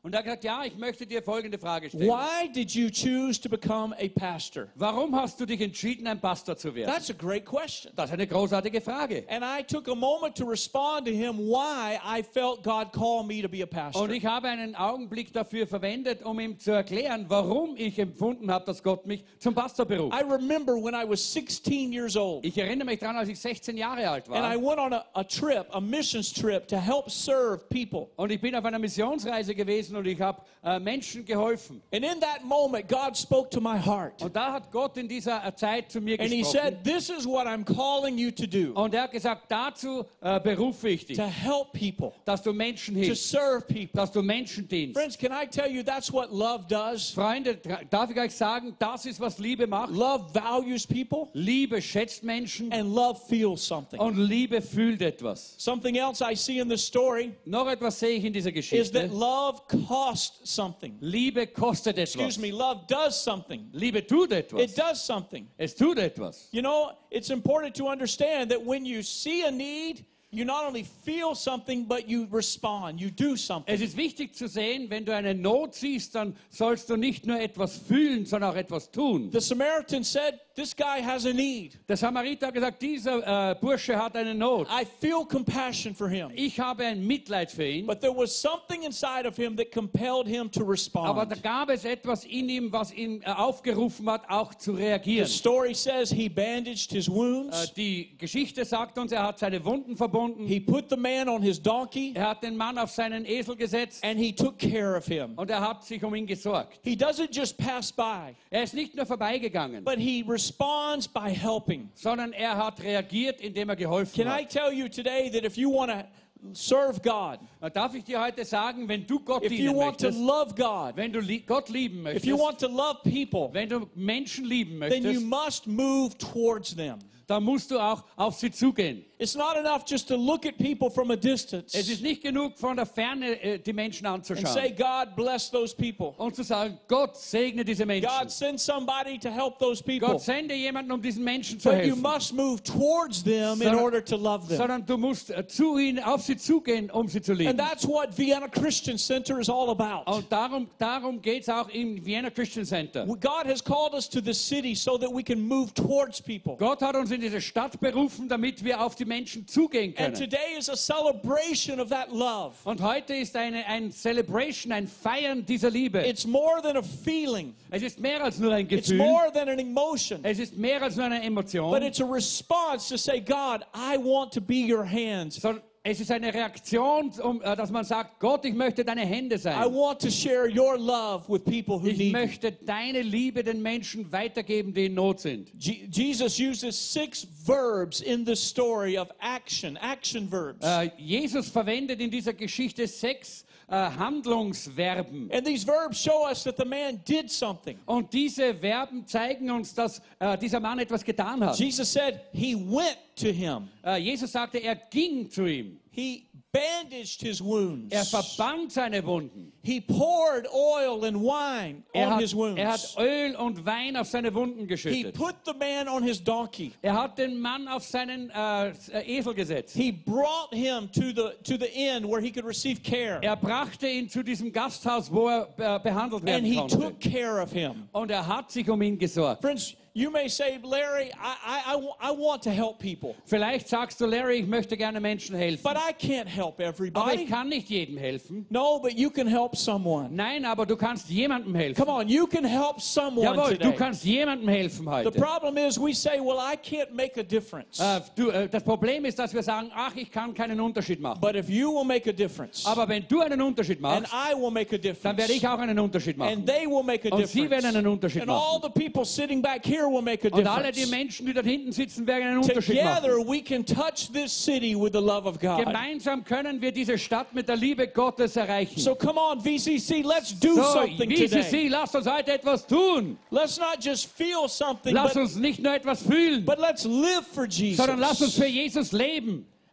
Und er hat gesagt, ja, ich möchte dir folgende Frage stellen. Why did you choose to become a pastor? Warum hast du dich entschieden, ein Pastor zu werden? That's a great question. Das ist eine großartige Frage. And I took a moment to respond to him why I felt God called me to be a pastor. Und ich habe einen Augenblick dafür verwendet, um ihm zu erklären, warum ich empfunden habe, dass Gott mich zum Pastor beruft. I remember when I was sixteen years old. Ich erinnere mich daran, als ich sechzehn Jahre alt war. And I went on a, a trip, a missions trip to help serve people. Und ich bin auf einer Missionsreise gewesen und ich habe äh, Menschen geholfen. And in that moment God spoke to my heart. Und da hat Gott in dieser äh, Zeit zu mir And he gesprochen. said, "This is what I'm calling you to do." Und er hat gesagt, dazu äh, berufe ich dich. To help people. Dass du Menschen To hilfst. serve people. Dass du Menschen dienst. Friends, can I tell you that's what love does? Freunde, darf ich euch sagen, das ist, was Liebe macht. Love values people. Liebe schätzt Menschen. And love feels something. Und Liebe fühlt etwas. Something else I see in the story Noch etwas sehe ich in dieser is Geschichte. that love costs something. Liebe kostet etwas. Excuse me, love does something. Liebe tut etwas. It does something. Es tut etwas. You know, it's important to understand that when you see a need, you not only feel something, but you respond, you do something. Es ist wichtig zu sehen, wenn du eine Not siehst, dann sollst du nicht nur etwas fühlen, sondern auch etwas tun. The Samaritan said, "This guy has a need." Der Samariter hat gesagt, dieser äh, Bursche hat eine Not. I feel compassion for him. Ich habe ein Mitleid für ihn. But there was something inside of him that compelled him to respond. Aber da gab es etwas in ihm, was ihn äh, aufgerufen hat, auch zu reagieren. The story says he bandaged his wounds. Äh, die Geschichte sagt uns, er hat seine Wunden verbunden. He put the man on his donkey. Er hat den Mann auf seinen Esel gesetzt. And he took care of him. Und er hat sich um ihn gesorgt. He doesn't just pass by. Er ist nicht nur vorbeigegangen. But he responds by helping. Sondern er hat reagiert, indem er geholfen Can hat. I tell you today that if you want to serve God, darf ich dir heute sagen, wenn du Gott if you dienen want to möchtest, love God, wenn du li Gott lieben if you möchtest, want to love people, wenn du Menschen lieben then you möchtest, must move towards them. dann musst du auch auf sie zugehen. It's not enough just to look at people from a distance Es ist nicht genug, von der Ferne äh, die Menschen and say, anzuschauen "God bless those people." und zu sagen, Gott segne diese Menschen. God send somebody to help those people. Gott sende jemanden, um diesen Menschen zu But you helfen. must move towards them in Sondern- order to love them. Sondern du musst äh, zu ihnen, auf sie zugehen, um sie zu lieben. And that's what Vienna Christian Center is all about. Und darum, darum geht es auch im Vienna Christian Center. God has called us to the city so that we can move towards people. Gott hat uns in diese Stadt berufen, damit wir auf die Menschen zugehen And können. today is a celebration of that love. Und heute ist eine ein Celebration, ein Feiern dieser Liebe. It's more than a feeling. Es ist mehr als nur ein It's Gefühl. more than an emotion. Es ist mehr als nur eine Emotion. But it's a response to say, "God, I want to be your hands. Sondern es ist eine Reaktion, um, äh, dass man sagt, Gott, ich möchte deine Hände I sein. want to share your love with people who Ich need it." möchte deine Liebe den Menschen weitergeben, die in Not sind. Je- Jesus uses six verbs in the story of action, action verbs. Äh, Jesus verwendet in dieser Geschichte sechs äh, Handlungsverben. And these verbs show us that the man did something. Und diese Verben zeigen uns, dass äh, dieser Mann etwas getan hat. Jesus said he went to him. Äh, Jesus sagte, er ging zu ihm. He bandaged his wounds. Er verband seine Wunden. He poured oil and wine Er on hat, his wounds. er hat Öl und Wein auf seine Wunden He geschüttet. put the man on his donkey. Er hat den Mann auf seinen äh, Esel gesetzt. He brought him to the to the inn where he could receive care. Er brachte ihn zu diesem Gasthaus, wo er äh, behandelt And werden he konnte. took care of him. Und er hat sich um ihn gesorgt. Friends, you may say, "Larry, I, I, I, wa- I want to help people, Vielleicht sagst du, Larry, ich möchte gerne Menschen helfen. but I can't help Aber everybody." ich kann nicht jedem helfen. No, but you can help someone. Nein, aber du kannst jemandem helfen. Come on, you can help someone Jawohl, today. du kannst jemandem helfen The heute. problem is we say, "Well, I can't make a difference." Äh, du, äh, das Problem ist, dass wir sagen, ach, ich kann keinen Unterschied machen. But if you will make a difference, Aber wenn du einen Unterschied and machst, I will make a dann difference, werde ich auch einen Unterschied machen. and they will make a Und sie werden difference, einen Unterschied and all machen. the people sitting back here will make a Und alle die difference. Menschen, die dort hinten sitzen, werden einen Unterschied Together machen. we can touch this city with the love of God. Gemeinsam können wir diese Stadt mit der Liebe Gottes erreichen. So come on, V C C, let's do So, something V C today. C, lasst uns heute etwas tun. Let's not just feel something, Lass but, uns nicht nur etwas fühlen, but let's live for Jesus. sondern lass uns für Jesus leben.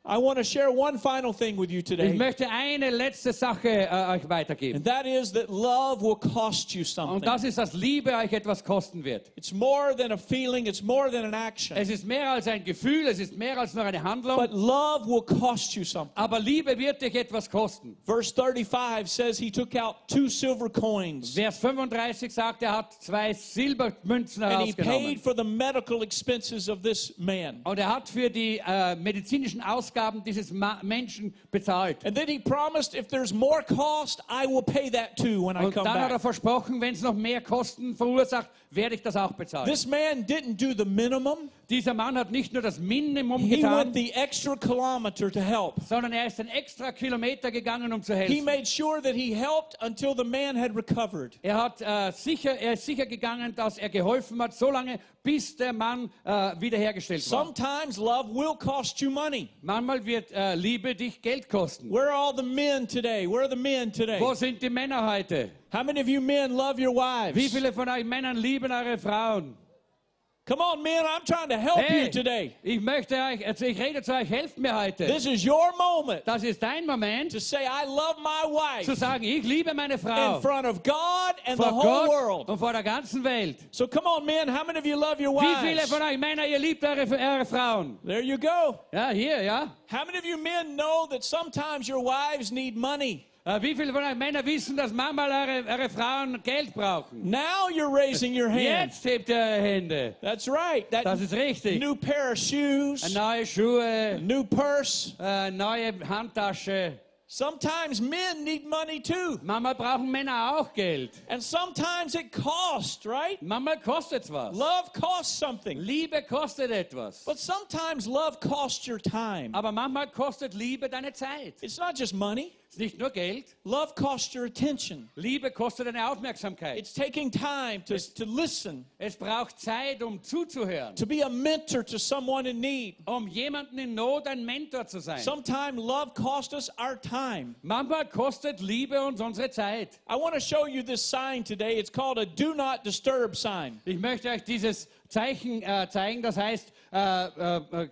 I want to share one final thing with you Ich today. möchte eine letzte Sache äh, euch weitergeben. And that is that love will cost you Und something. das ist, dass Liebe euch etwas kosten wird. It's more than a feeling, it's more than an action. Es ist mehr als ein Gefühl, es ist mehr als nur eine Handlung. But love will cost you something. Aber Liebe wird dich etwas kosten. Verse thirty-five says he took out two silver coins. Vers fünfunddreißig sagt, er hat zwei Silbermünzen And he herausgenommen. paid for the medical expenses of this man. Und er hat für die äh, medizinischen Ausgaben dieses Ma Menschen bezahlt. And then he promised, if there's more cost, I will pay that too when I Und come dann hat er back. versprochen, wenn es noch mehr Kosten verursacht, werde ich das auch bezahlen. This man didn't do the minimum. Dieser Mann hat nicht nur das Minimum He getan, went the extra kilometer to help. sondern er ist einen extra Kilometer gegangen, um zu He helfen. made sure that he helped until the man had recovered. Er, hat, äh, sicher, er ist sicher gegangen, dass er geholfen hat, solange bis der Mann äh, wiederhergestellt war. Sometimes love will cost you money. Manchmal wird äh, Liebe dich Geld kosten. Where are all the men today? Where are the men today? Wo sind die Männer heute? How many of you men love your wives? Wie viele von euch Männern lieben eure Frauen? Come on, men, I'm trying to help Hey, you today. ich möchte euch, also ich rede zu euch, helft mir heute. This is your moment Das ist dein Moment, to say, I love my zu wife sagen, ich liebe meine Frau. in front of God and the Vor whole Gott world. und vor der ganzen Welt. So come on, men, how many of you love your Wie viele wives? von euch Männer, ihr liebt eure, eure Frauen? There you go. Ja, hier, ja. How many of you men know that sometimes your wives need money? Äh, wie viele von euch Männer wissen, dass manchmal eure, eure Frauen Geld brauchen? Now you're raising your hand. Jetzt hebt ihr eure Hände. That's right. That Das ist richtig. new pair of shoes, Neue Schuhe, new purse. äh, neue Handtasche. Sometimes men need money too. Manchmal brauchen Männer auch Geld. And sometimes it costs, right? Manchmal kostet's was. Love costs something. Liebe kostet etwas. But sometimes love costs your time. Aber manchmal kostet Liebe deine Zeit. It's not just money. Es ist nicht nur Geld. Love costs your attention. Liebe kostet deine Aufmerksamkeit. It's taking time to, to listen, Es braucht Zeit, um zuzuhören. to be a mentor to someone in need. Um jemanden in Not ein Mentor zu sein. Sometimes love costs us our time. Manchmal kostet Liebe uns unsere Zeit. I want to show you this sign today. It's called a do not disturb sign. Ich möchte euch dieses Zeichen äh, zeigen, das heißt, äh, äh, äh,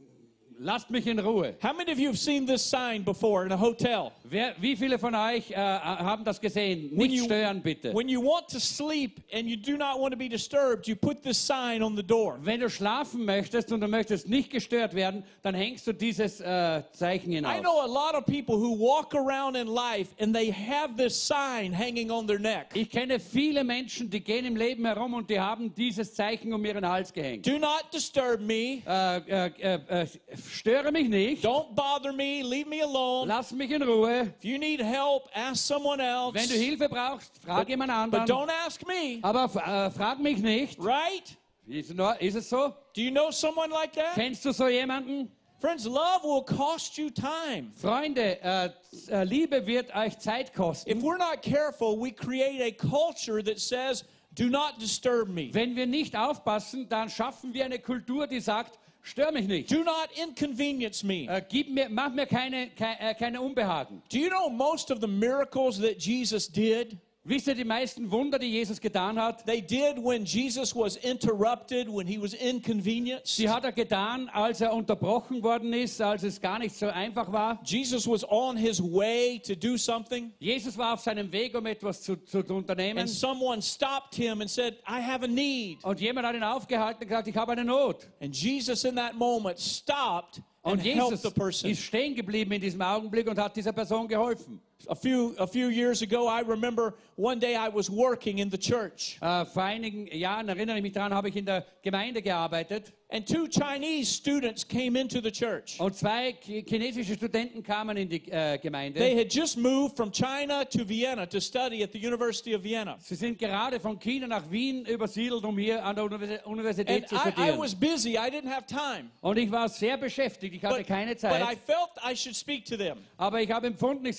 lasst mich in Ruhe. How many of you have seen this sign before in a hotel? Wer, wie viele von euch äh, haben das gesehen? When Nicht you- stören, bitte. When you want to sleep and you do not want to be disturbed, you put this sign on the door. Wenn du schlafen möchtest und du möchtest nicht gestört werden, dann hängst du dieses äh, Zeichen I hinaus. know a lot of people who walk around in life and they have this sign hanging on their neck. Ich kenne viele Menschen, die gehen im Leben herum und die haben dieses Zeichen um ihren Hals gehängt. Do not disturb me. Äh, äh, äh, äh, störe mich nicht. Don't bother me. Leave me alone. Lass mich in Ruhe. If you need help, ask someone else. Wenn du Hilfe brauchst, frag jemand But anderen. don't ask me. Aber äh, frag mich nicht. Right? Ist, nur, ist es so? Do you know someone like that? Kennst du so jemanden? Friends, love will cost you time. Freunde, äh, äh, Liebe wird euch Zeit kosten. If we're not careful, we create a culture that says, do not disturb me. Wenn wir nicht aufpassen, dann schaffen wir eine Kultur, die sagt, stör mich nicht. Do not inconvenience me. Äh, gib mir, mach mir keine, keine, äh, keine Unbehagen. Do you know most of the miracles that Jesus did? Wisst ihr, die meisten Wunder, die Jesus getan hat, They did when Jesus was interrupted, when he was inconvenienced. die hat er getan, als er unterbrochen worden ist, als es gar nicht so einfach war. Jesus was on his way to do something, Jesus war auf seinem Weg, um etwas zu, zu unternehmen. and someone stopped him and said, I have a need. Und jemand hat ihn aufgehalten und gesagt, ich habe eine Not. And Jesus in that moment stopped and Und helped Jesus the person. ist stehen geblieben in diesem Augenblick und hat dieser Person geholfen. A few, a few years ago, I remember one day I was working in the church, Äh, vor einigen Jahren, erinnere ich mich daran, habe ich in der Gemeinde gearbeitet. and two Chinese students came into the church. Und zwei chi- chinesische Studenten kamen in die äh, Gemeinde. They had just moved from China to Vienna to study at the University of Vienna. Sie sind gerade von China nach Wien übersiedelt, um hier an der Univers- Universität And zu I, I studieren. was busy. I didn't have time. Und ich war sehr beschäftigt, ich hatte But, keine but I Zeit. felt I should speak to them. Aber ich habe empfunden, ich sollte mit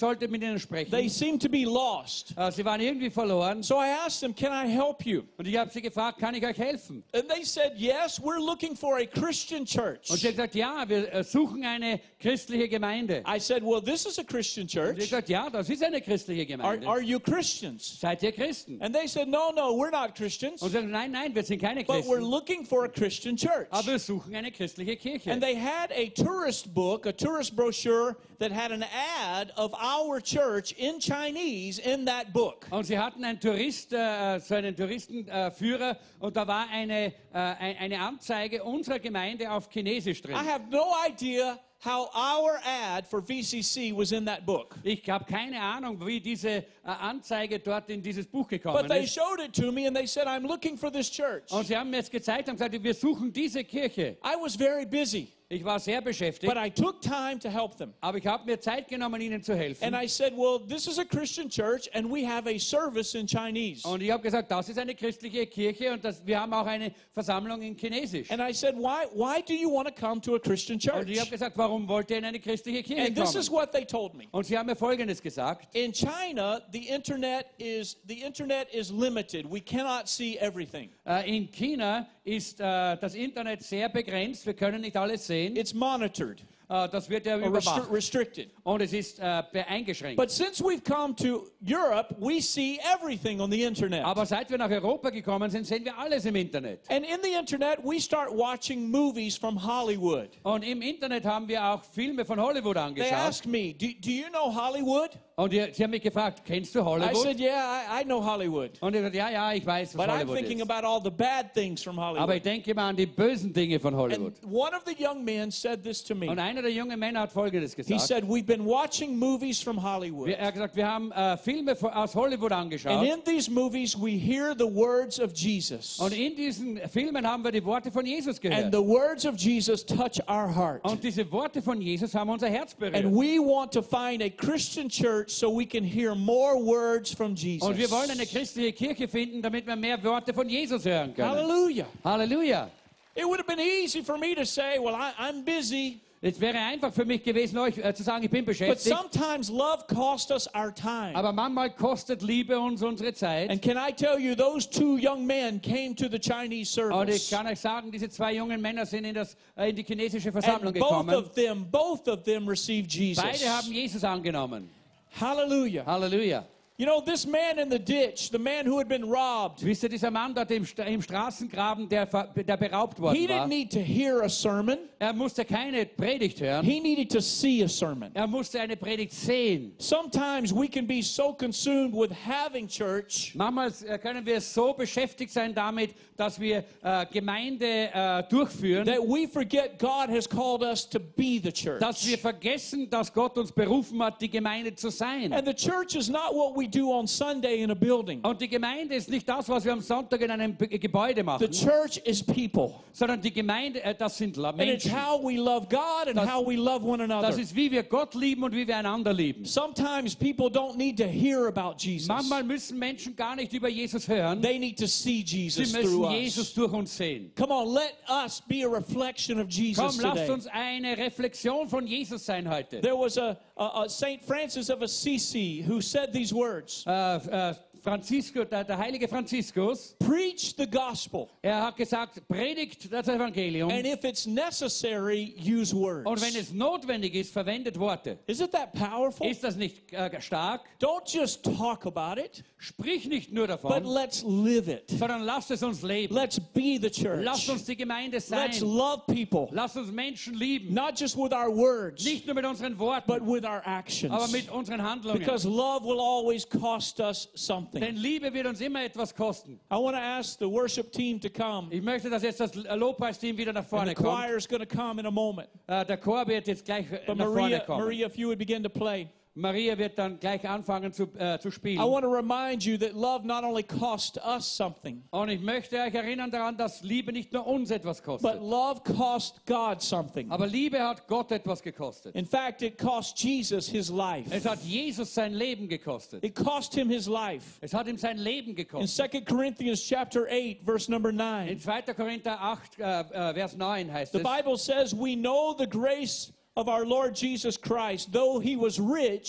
ihnen sprechen. They seemed to be lost. Äh, Sie waren irgendwie verloren. So I asked them, can I help you? Und ich habe sie gefragt, kann ich euch helfen? And they said, yes, we're looking for a Christian church. Und sie hat gesagt, ja, wir äh, suchen eine christliche Gemeinde. I said, well, this is a Christian Und sie hat church. gesagt, ja, das ist eine christliche Are, Gemeinde. are you Christians? Seid ihr Christen? And they said, no, no, we're not Christians. Und sie sagen, nein, nein, wir sind keine But we're Christen. looking for a Christian church. Aber wir suchen eine christliche Kirche. And they had a tourist book, a tourist brochure that had an ad of our church in Chinese in that book. Und sie hatten einen Tourist, äh, so einen Touristenführer, äh, und da war eine, äh, ein- eine Anzeige unserer Gemeinde auf Chinesisch drin. I have no idea how our ad for V C C was in that book. Ich habe keine Ahnung, wie diese äh, Anzeige dort in dieses Buch gekommen But they ist. showed it to me and they said, I'm looking for this church. Und sie haben mir es gezeigt und gesagt, wir suchen diese Kirche. I was very busy, Ich war sehr beschäftigt, but I took time to help them. aber ich habe mir Zeit genommen, ihnen zu helfen. And I said, well, this is a Christian church and we have a service in Chinese. Und ich habe gesagt, das ist eine christliche Kirche und das, wir haben auch eine Versammlung in Chinesisch. And I said, why, why do you want to come to a Christian Und ich habe church? gesagt, warum wollt ihr in eine christliche Kirche And this is kommen? what they told me. Und sie haben mir Folgendes gesagt. In China, the internet is the internet is limited. We cannot see everything. Äh, In China ist äh, das Internet sehr begrenzt, wir können nicht alles sehen. It's monitored Äh, Das wird ja or restri- überwacht restricted. und es ist äh, be- eingeschränkt. But since we've come to Europe, we see everything on the internet. Aber seit wir nach Europa gekommen sind, sehen wir alles im Internet. And in the internet, we start watching movies from Hollywood. Und im Internet haben wir auch Filme von Hollywood They angeschaut. asked me, do, do you know Hollywood? Und die, sie haben mich gefragt, kennst du I Hollywood? said, yeah, I, I know Hollywood. Und ich sagte, ja, ja, ich weiß, was But I'm Hollywood thinking ist. about all the bad things from Aber Hollywood. ich denke immer an die bösen Dinge von Hollywood. And one of the young men said this to me. Und einer der jungen Männer hat Folgendes He gesagt. said, we've been watching movies from Hollywood. Wir, er hat gesagt, wir haben äh, Filme von- aus Hollywood And angeschaut. in these movies, we hear the words of Jesus. Und in diesen Filmen haben wir die Worte von Jesus gehört. And the words of Jesus touch our heart. Und diese Worte von Jesus haben unser Herz berührt. And we want to find a Christian church so we can hear more words from Jesus. Und wir wollen eine christliche Kirche finden, damit wir mehr Worte von Jesus hören können. Hallelujah. Halleluja. It would have been easy for me to say, well, I, I'm busy. Es wäre einfach für mich gewesen, euch äh, zu sagen, ich bin But beschäftigt. sometimes love costs us our time. Aber manchmal kostet Liebe uns unsere Zeit. And can I tell you, those two young men came to the Chinese Und ich service. kann euch sagen, diese zwei jungen Männer sind in, das, äh, in die chinesische Versammlung And both gekommen. of them, both of them received Jesus. Beide haben Jesus angenommen. Hallelujah. Halleluja. You know, this man in the ditch, the man who had been robbed, Wisst ihr, dieser Mann dort im, Sta- im Straßengraben, der, ver- der beraubt he worden didn't war, need to hear a sermon. er musste keine Predigt hören. He needed to see a sermon. Er musste eine Predigt sehen. Sometimes we can be so consumed with having church Manchmal äh, können wir so beschäftigt sein damit, dass wir äh, Gemeinde äh, durchführen, that we forget God has called us to be the church. dass wir vergessen, dass Gott uns berufen hat, die Gemeinde zu sein. And the church is not what we do on Sunday in a building. Und die Gemeinde ist nicht das, was wir am Sonntag in einem Be- Gebäude The machen, church is people. sondern die Gemeinde, äh, das sind La- And it's Menschen. how we love God and Das- how we love one Das another. ist, wie wir Gott lieben und wie wir einander lieben. Sometimes people don't need to hear about Jesus. Manchmal müssen Menschen gar nicht über Jesus hören. They need to see Jesus Sie through müssen us. Jesus durch uns sehen. Come on, let us be a reflection of Jesus Komm, lasst today. uns eine Reflexion von Jesus sein heute. There was a, a, a Saint Francis of Assisi who said these words. Äh, äh, Franziskus, der, der heilige Franziskus, Preach the gospel. er hat gesagt, predigt das Evangelium. And if it's necessary, use words. Und wenn es notwendig ist, verwendet Worte. Isn't that powerful? Ist das nicht äh, stark? Don't just talk about it, Sprich nicht nur but davon, let's live it. sondern lasst es uns leben. Let's be the Lasst church. uns die Gemeinde sein. Let's love people, Lasst uns Menschen lieben. not just with our words, Nicht nur mit unseren Worten, but with our actions. aber mit unseren Handlungen. Because love will always cost us something. Denn Liebe wird uns immer etwas kosten. I want to ask the worship team to come. Ich möchte, dass jetzt das Lobpreisteam wieder nach And vorne the kommt. choir is going to come in a moment. Äh, der Chor wird jetzt gleich äh, But nach vorne Maria, kommen. Maria, if you would begin to play. Maria wird dann gleich anfangen zu, äh, zu spielen. I want to remind you that love not only cost us something, Und ich möchte euch erinnern daran, dass Liebe nicht nur uns etwas but kostet. love cost God something. Aber Liebe hat Gott etwas gekostet. In fact, it cost Jesus his life. Es hat Jesus sein Leben gekostet. It cost him his life. Es hat ihm sein Leben In gekostet. Second Corinthians chapter eight, verse number In nine, zweiter Korinther acht, äh, äh, Vers neun heißt the es, Bible says, we know the grace of our Lord Jesus Christ, though he was rich,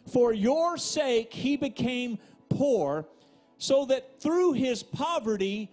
For your sake he became poor, so that through his poverty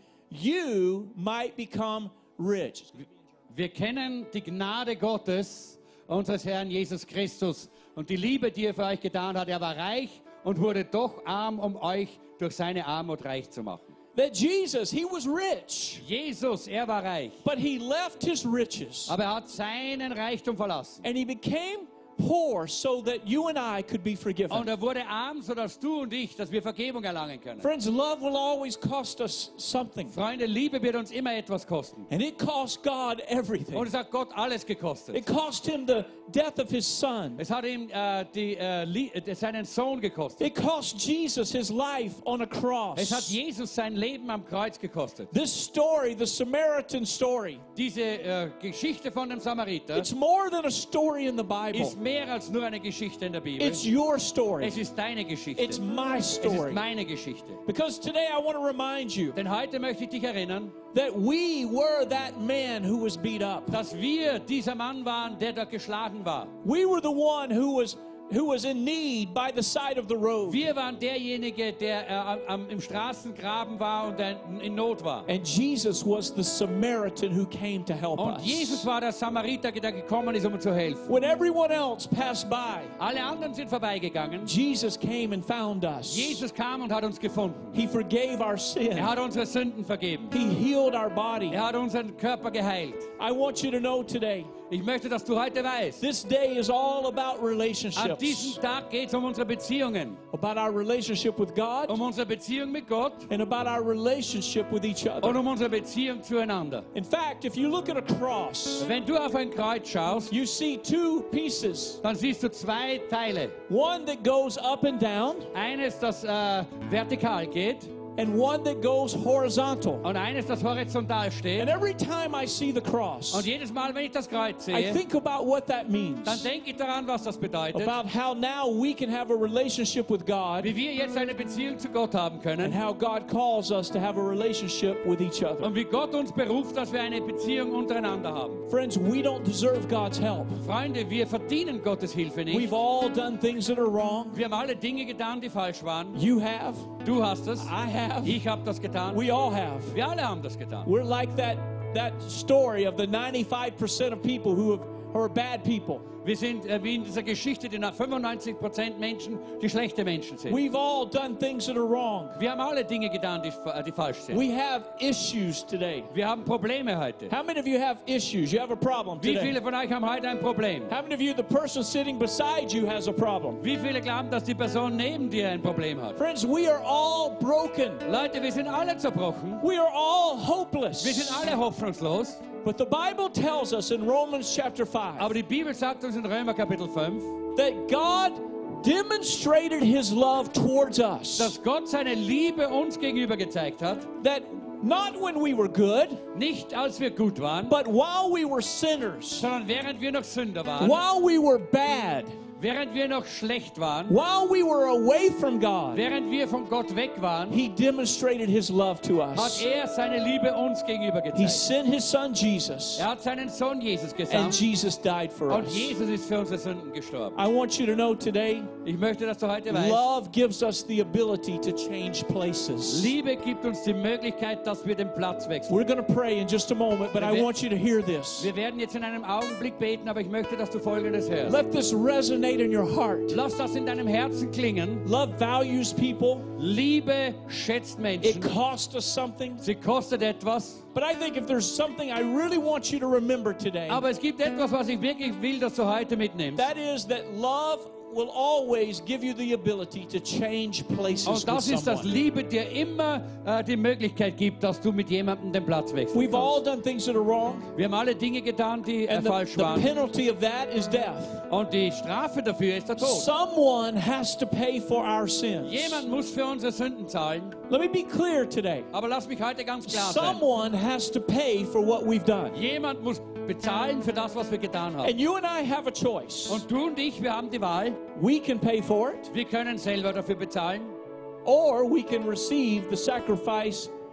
you might become rich. Wir kennen die Gnade Gottes, unseres Herrn Jesus Christus, und die Liebe, die er für euch getan hat. Er war reich und wurde doch arm, um euch durch seine Armut reich zu machen. That Jesus, he was rich. Jesus, er war reich. But he left his riches. Aber er hat seinen Reichtum verlassen. And he became poor so that you and I could be forgiven. Und er wurde arm, sodass du und ich, dass wir Vergebung erlangen können. Friends, love will always cost us something. Freunde, Liebe wird uns immer etwas kosten. And it cost God everything. Und es hat Gott alles gekostet. It cost him the death of his son. Es hat ihm äh, die, äh, äh, seinen Sohn gekostet. It cost Jesus his life on a cross. Es hat Jesus sein Leben am Kreuz gekostet. This story, the Samaritan story, diese äh, Geschichte von dem Samariter, it's more than a story in the Bible. ist mehr als nur eine Geschichte in der Bibel. It's your story. Es ist deine Geschichte. It's my Es story. ist meine Geschichte. Because today I want to remind you Denn heute möchte ich dich erinnern, that we were that man who was beat up. dass wir dieser Mann waren, der dort geschlagen war. We were the one who was who was in need by the side of the road. Wir waren derjenige, der äh, am, am, im Straßengraben war und der in Not war. And Jesus was the Samaritan who came to help Und us. Jesus war der Samariter, der gekommen ist, um uns zu helfen. When everyone else passed by, Alle anderen sind vorbeigegangen. Jesus came and found us. Jesus kam und hat uns gefunden. He forgave our sin. Er hat unsere Sünden vergeben. He healed our body. Er hat unseren Körper geheilt. I want you to know today, Ich möchte, dass du heute weißt, this day is all about an relationships. diesem Tag geht es um unsere Beziehungen. About our relationship with God Um unsere Beziehung mit Gott and about our relationship with each und other. um unsere Beziehung zueinander. In fact, if you look at a cross, Wenn du auf ein Kreuz schaust, you see two pieces. dann siehst du zwei Teile. One that goes up and down, Eines, das äh, vertikal geht, and one that goes horizontal. und eines, das horizontal And steht. every time I see the cross, Und jedes Mal, wenn ich das Kreuz I sehe, think about what that means. dann denke ich daran, was das bedeutet. About how now we can have a relationship with God Wie wir jetzt eine Beziehung zu Gott haben and können. how God calls us to have a relationship with each other. Und wie Gott uns beruft, dass wir eine Beziehung untereinander haben. Friends, we don't deserve God's help. Freunde, wir verdienen Gottes Hilfe nicht. We've all done things that are wrong. Wir haben alle Dinge getan, die falsch waren. You have. Du hast es. I have. Ich habe das getan. We all have. Wir alle haben das getan. We're like that, that story of the ninety-five percent of people who, have, who are bad people. Wir sind äh, wie in dieser Geschichte, die nach fünfundneunzig Prozent Menschen, die schlechte Menschen sind. We've all done things that are wrong. Wir haben alle Dinge getan, die, äh, die falsch sind. We have issues today. Wir haben Probleme heute. How many of you have issues? You have a problem Wie today. viele von euch haben heute ein Problem? How many of you, the person sitting beside you has a problem? Wie viele glauben, dass die Person neben dir ein Problem hat? Friends, we are all broken. Leute, wir sind alle zerbrochen. We are all hopeless. Wir sind alle hoffnungslos. But the Bible tells us in Romans chapter five Aber die Bibel sagt uns in Römer Kapitel fünf, that God demonstrated his love towards us. dass Gott seine Liebe uns gegenüber gezeigt hat. That not when we were good, Nicht als wir gut waren, but while we were sinners, sondern während wir noch Sünder waren, while we were bad, während wir noch schlecht waren, while we were away from God, während wir von Gott weg waren, he demonstrated his love to hat us. er seine Liebe uns gegenüber He gezeigt. sent his son Jesus, Er hat seinen Sohn Jesus and gesandt Jesus died for und us. Jesus ist für unsere Sünden gestorben. I want you to know today, Ich möchte, dass du heute weißt, love gives us the ability to change places. Liebe gibt uns die Möglichkeit, dass wir den Platz wechseln. We're going to pray in just a moment, but I want you to hear this. Wir werden jetzt in einem Augenblick beten, aber ich möchte, dass du Folgendes hörst. Let this resonate in your heart. Lass das in deinem Herzen klingen. Love values people. Liebe schätzt It Menschen. costs us something. Sie kostet etwas. But I think if there's something I really want you to remember today, Aber es gibt etwas, was ich wirklich will, dass du heute mitnimmst. that is that love will always give you the ability to change places Und das with ist, dass someone. Liebe dir immer äh, die Möglichkeit gibt, dass du mit jemandem den Platz wechseln We've all kannst. done things that are wrong, Wir haben alle Dinge getan, die äh, and the, falsch the waren. penalty of that is death. Und die Strafe dafür ist der Tod. Someone has to pay for our sins. Jemand muss für unsere Sünden zahlen. Let me be clear today. Aber lass mich heute ganz klar sein. Someone has to pay for what we've done. Jemand muss bezahlen für das, was wir getan haben. And you and I have a choice. Und du und ich, wir haben die Wahl. We can pay for it, Wir können selber dafür bezahlen. or we can receive the sacrifice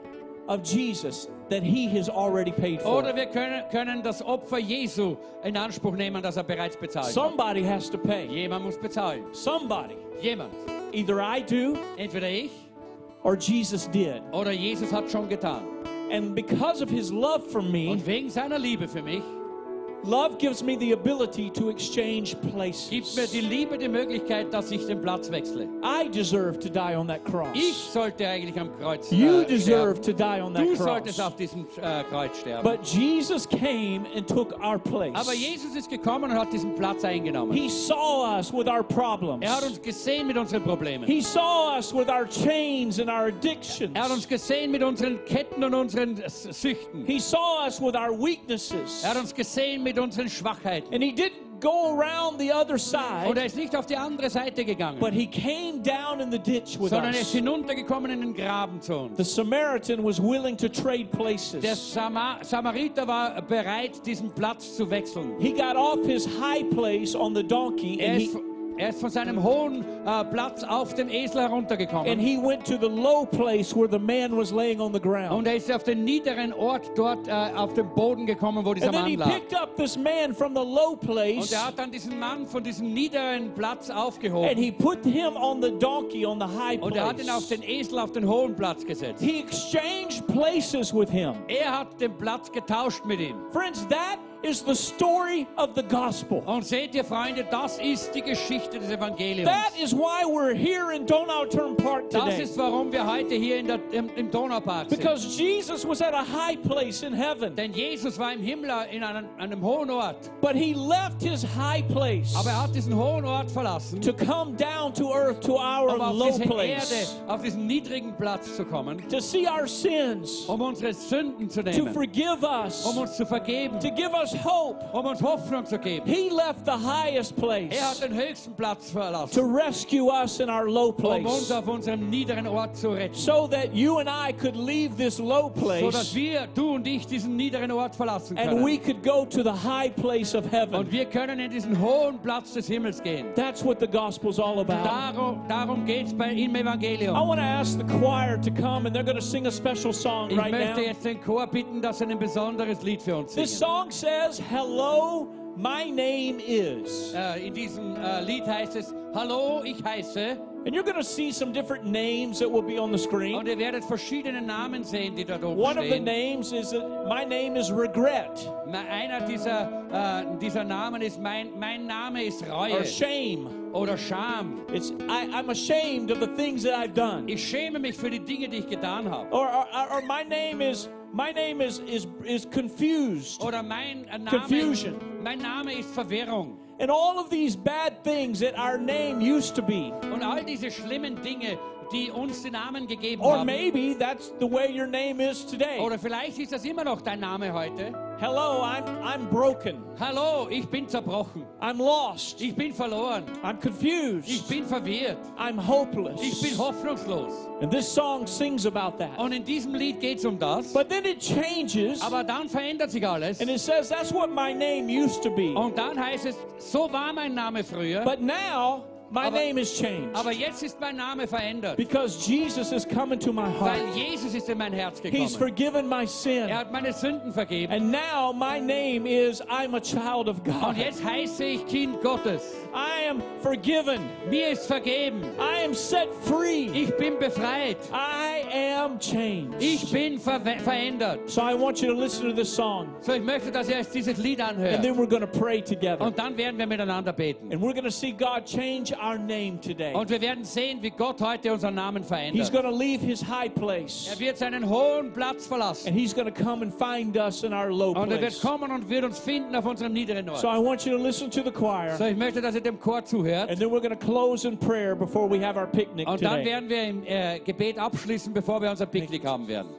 of Jesus that he has already paid for. Oder wir können, können das Opfer Jesu in Anspruch nehmen, das er bereits bezahlt hat. Somebody has to pay. Jemand muss bezahlen. Somebody. Jemand. Either I do Entweder ich or Jesus did. oder Jesus hat schon getan. And because of his love for me, Und wegen seiner Liebe für mich love gives me the ability to exchange gibt places. mir die Liebe die Möglichkeit, dass ich den Platz wechsle. I deserve to die on that cross. Ich sollte eigentlich am Kreuz You äh, deserve sterben. to die on that Du cross. solltest auf diesem äh, Kreuz sterben. But Jesus came and took our place. Aber Jesus ist gekommen und hat diesen Platz eingenommen. He saw us with our problems. Er hat uns gesehen mit unseren Problemen. He saw us with our chains and our addictions. Er hat uns gesehen mit unseren Ketten und unseren S- Süchten. He saw us with our weaknesses. Er hat uns gesehen mit unseren Schwachheiten. And he didn't go around the other side, Und er ist nicht auf die andere Seite gegangen, but he came down in the ditch with sondern er ist us. hinuntergekommen in den Graben zu uns. The Samaritan was willing to trade places. Der Sama Samariter war bereit, diesen Platz zu wechseln. He got off his high place on the donkey Er and ist, he, er ist von seinem hohen äh, Platz auf dem Esel heruntergekommen. and he went to the low place where the man was laying on the ground. Und er ist auf den niederen Ort dort äh, auf den Boden gekommen, wo dieser And then Mann he lag. picked up this man from the low Und place er hat dann diesen Mann von diesem niederen Platz and aufgehoben. he put him on the donkey on the high Und er hat ihn auf place. den Esel auf den hohen Platz gesetzt. He exchanged places with him. Er hat den Platz getauscht mit ihm. Friends, that is the story of the gospel. Und seht ihr, Freunde, das ist die Geschichte des Evangeliums. That is why we're here in Donauturm Park Das today. ist, warum wir heute hier in der, im, im Donaupark sind. Because Jesus was at a high place in heaven, Denn Jesus war im Himmel in einem, einem hohen Ort. but he left his high place Aber er hat diesen hohen Ort verlassen, to come down to earth to our um auf low diese place, Erde, auf diesen niedrigen Platz zu kommen, to see our sins, um unsere Sünden zu to nehmen, forgive us, um uns zu vergeben, to give us hope. um uns Hoffnung zu geben. He left the highest Er hat place den höchsten Platz to verlassen, rescue us in our low um uns place, auf unserem niederen Ort zu retten. so that you and I could leave this low So dass place wir, du und ich, diesen niederen Ort verlassen and we können. could go to the high place of Und heaven. wir können in diesen hohen Platz des Himmels gehen. That's what the gospel's all about. Darum, darum geht es im I Evangelium. want to ask the choir to come and they're going to sing a special song Ich right möchte now. jetzt den Chor bitten, dass er ein besonderes Lied für uns This singen. song says, "Hello, my name is." Äh, in diesem äh, Lied heißt es, Hallo, ich heiße. And you're going to see some different names that will be on the screen. Und ihr werdet verschiedene Namen sehen, die dort oben One of the stehen. names is, uh, my name is Regret Einer dieser, äh, dieser Namen ist, mein, mein Name ist Reue or Shame. oder Scham. It's, I, I'm ashamed of the things that I've done. Ich schäme mich für die Dinge, die ich getan habe. Or, or, or my name is, my name is, is, is confused. Oder mein äh, Name, Confusion. mein Name ist Verwirrung. And all of these bad things that our name used to be. Und all diese schlimmen Dinge, die uns den Namen gegeben Or haben. maybe that's the way your name is today. Oder vielleicht ist das immer noch dein Name heute. Hello, I'm, I'm broken. Hallo, ich bin zerbrochen. I'm lost. Ich bin verloren. I'm confused. Ich bin verwirrt. I'm hopeless. Ich bin hoffnungslos. And this song sings about that. Und in diesem Lied geht es um das. But then it changes. Aber dann verändert sich alles. And it says that's what my name used to be. Und dann heißt es, so war mein Name früher. But now my aber, name has changed. aber jetzt ist mein Name verändert. Because Jesus has come into my heart. Weil Jesus ist in mein Herz gekommen. He's forgiven my sin. Er hat meine Sünden vergeben. And now my name is I'm a child of God. Und jetzt heiße ich Kind Gottes. I am forgiven. Mir ist vergeben. I am set free. Ich bin befreit. I am changed. Ich bin ver verändert. So I want you to listen to this song. So ich möchte, dass ihr euch dieses Lied anhört. And then we're going to pray together. Und dann werden wir miteinander beten. And we're going to see God change our name today. Und wir werden sehen, wie Gott heute unseren Namen He's verändert. going to leave his high place. Er wird seinen hohen Platz verlassen. And he's going to come and find us in our low Und er wird place. kommen und wird uns finden auf unserem niederen Ort. So I want you to listen to the choir. So ich möchte, dass ihr dem Chor zuhört. And then we're going to close in prayer before we have our picnic Und dann today. werden wir im äh, Gebet abschließen, bevor wir unser Picknick haben werden.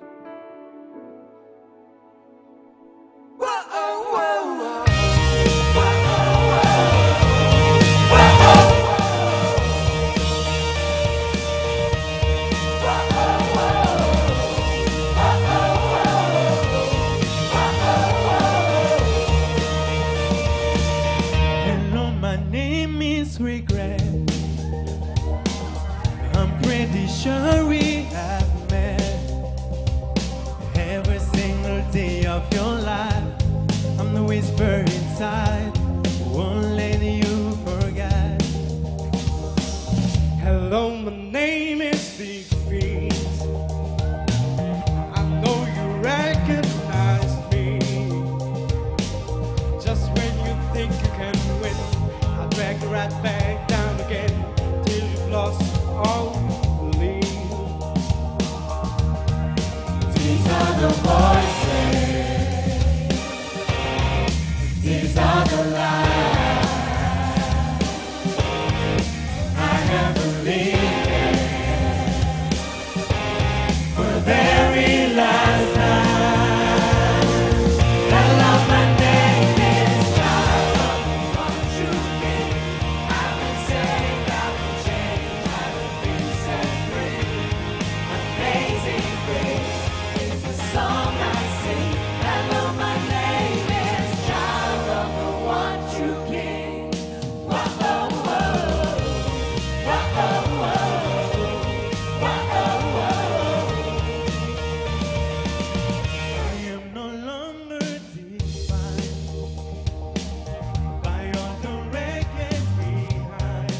Hello, my name is Regret. I'm pretty sure we have met. of your life. I'm the whisper inside, one lady you forget. Hello, my name is Siegfried. I know you recognize me. Just when you think you can win, I'll drag you right back down again till you've lost all belief. These are the voices. These are the lies. I have believed it for the very last time. Hello, my name is child of the one true King. I've been saved, I've been changed, I've been set free. Amazing grace is the song I sing. Hello, my name is child of the one true King. Whoa, whoa, whoa. Whoa, whoa, whoa. Whoa, whoa, whoa. I am no longer defined by all the wreckage behind.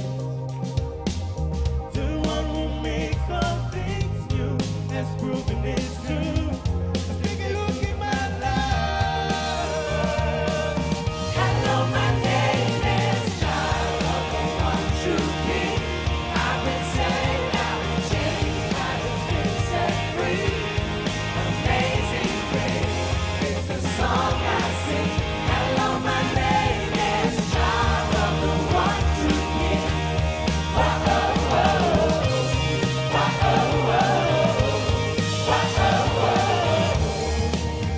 The one who makes all things new has proven it's true. Just take a look at my life. Hello, my name is child of the one true King. I've been saved, I've been changed, I've been set free. Amazing grace is the song I sing. Hello, my name is child of the one true King. Whoa, whoa, whoa. Whoa, whoa, whoa. Whoa, whoa, whoa.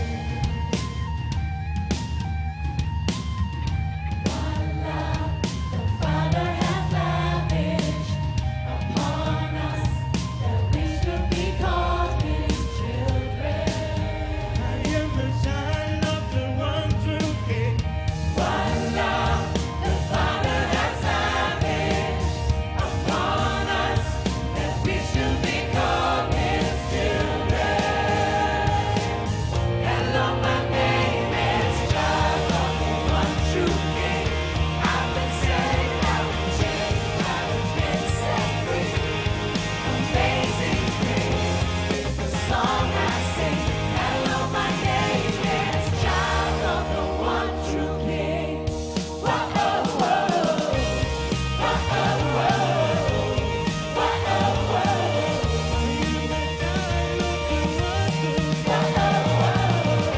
What love the Father has lavished upon us, that we should be called His children. I am the child of the one true King. What love the Father has lavished upon us, that we should be called His children. Hello, my name is child of the one true King. I've been saved, I've been changed, I've been set free. Amazing grace is the song I sing. Hello, my name is child of the one true King. Whoa, whoa, whoa. Whoa, whoa, whoa. Whoa, whoa, whoa. Whoa, whoa, whoa.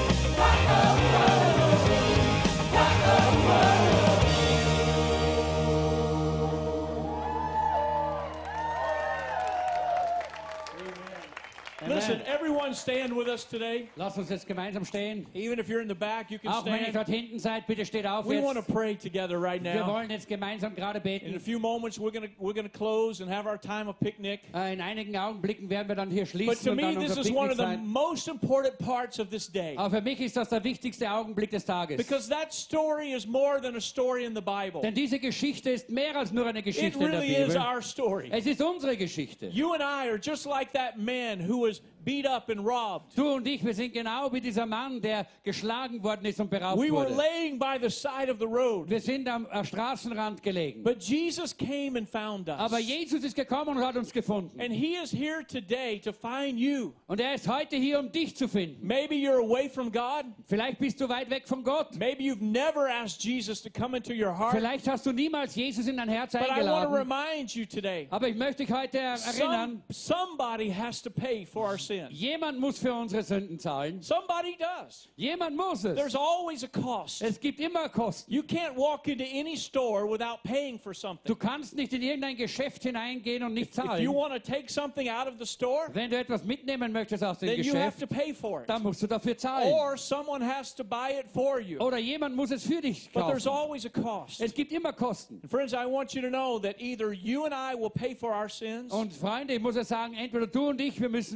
Listen, everyone stand with us today. Lass uns jetzt gemeinsam stehen. Even if you're in the back, you can Auch wenn ihr stand. dort hinten seid, bitte steht auf We jetzt. want to pray together right Wir now. wollen jetzt gemeinsam gerade In a beten. few moments, we're going to we're going to close and have our time of picnic. Äh, In einigen Augenblicken werden wir dann hier But schließen to und me, dann this unser is one Picknick of the sein. most important parts of this day. Aber für mich ist das der wichtigste Augenblick des Tages. Because that story is more than a story in the Bible. Denn diese Geschichte ist mehr als nur eine It Geschichte in der really is Bibel. our story. Es ist unsere Geschichte. You and I are just like that man who was beat up and robbed. Du und ich, wir sind genau wie dieser Mann, der geschlagen worden ist und beraubt We were wurde. laying by the side of the road. Wir sind am äh, Straßenrand gelegen. But Jesus came and found us. Aber Jesus ist gekommen und hat uns gefunden. And he is here today to find you. Und er ist heute hier, um dich zu finden. Maybe you're away from God. Vielleicht bist du weit weg von Gott. Maybe you've never asked Jesus to come into your heart. Vielleicht hast du niemals Jesus in dein Herz But I want to eingeladen. remind you today. Aber ich möchte dich heute erinnern, Some, somebody has to pay for our sins. jemand muss für unsere Sünden zahlen. Somebody does. Jemand muss es. There's always a cost. Es gibt immer Kosten. You can't walk into any store without paying for something. Du kannst nicht in irgendein Geschäft hineingehen und nicht If you zahlen. want to take something out of the store, Wenn du etwas mitnehmen möchtest aus dem then you have Geschäft, to pay for it. dann musst du dafür zahlen. Or someone has to buy it for you. Oder jemand muss es für dich But there's kaufen. always a cost. Es gibt immer Kosten. And friends, I want you to know that either you and I will pay for our sins, Und Freunde, ich muss es sagen, entweder du und ich, wir müssen für unsere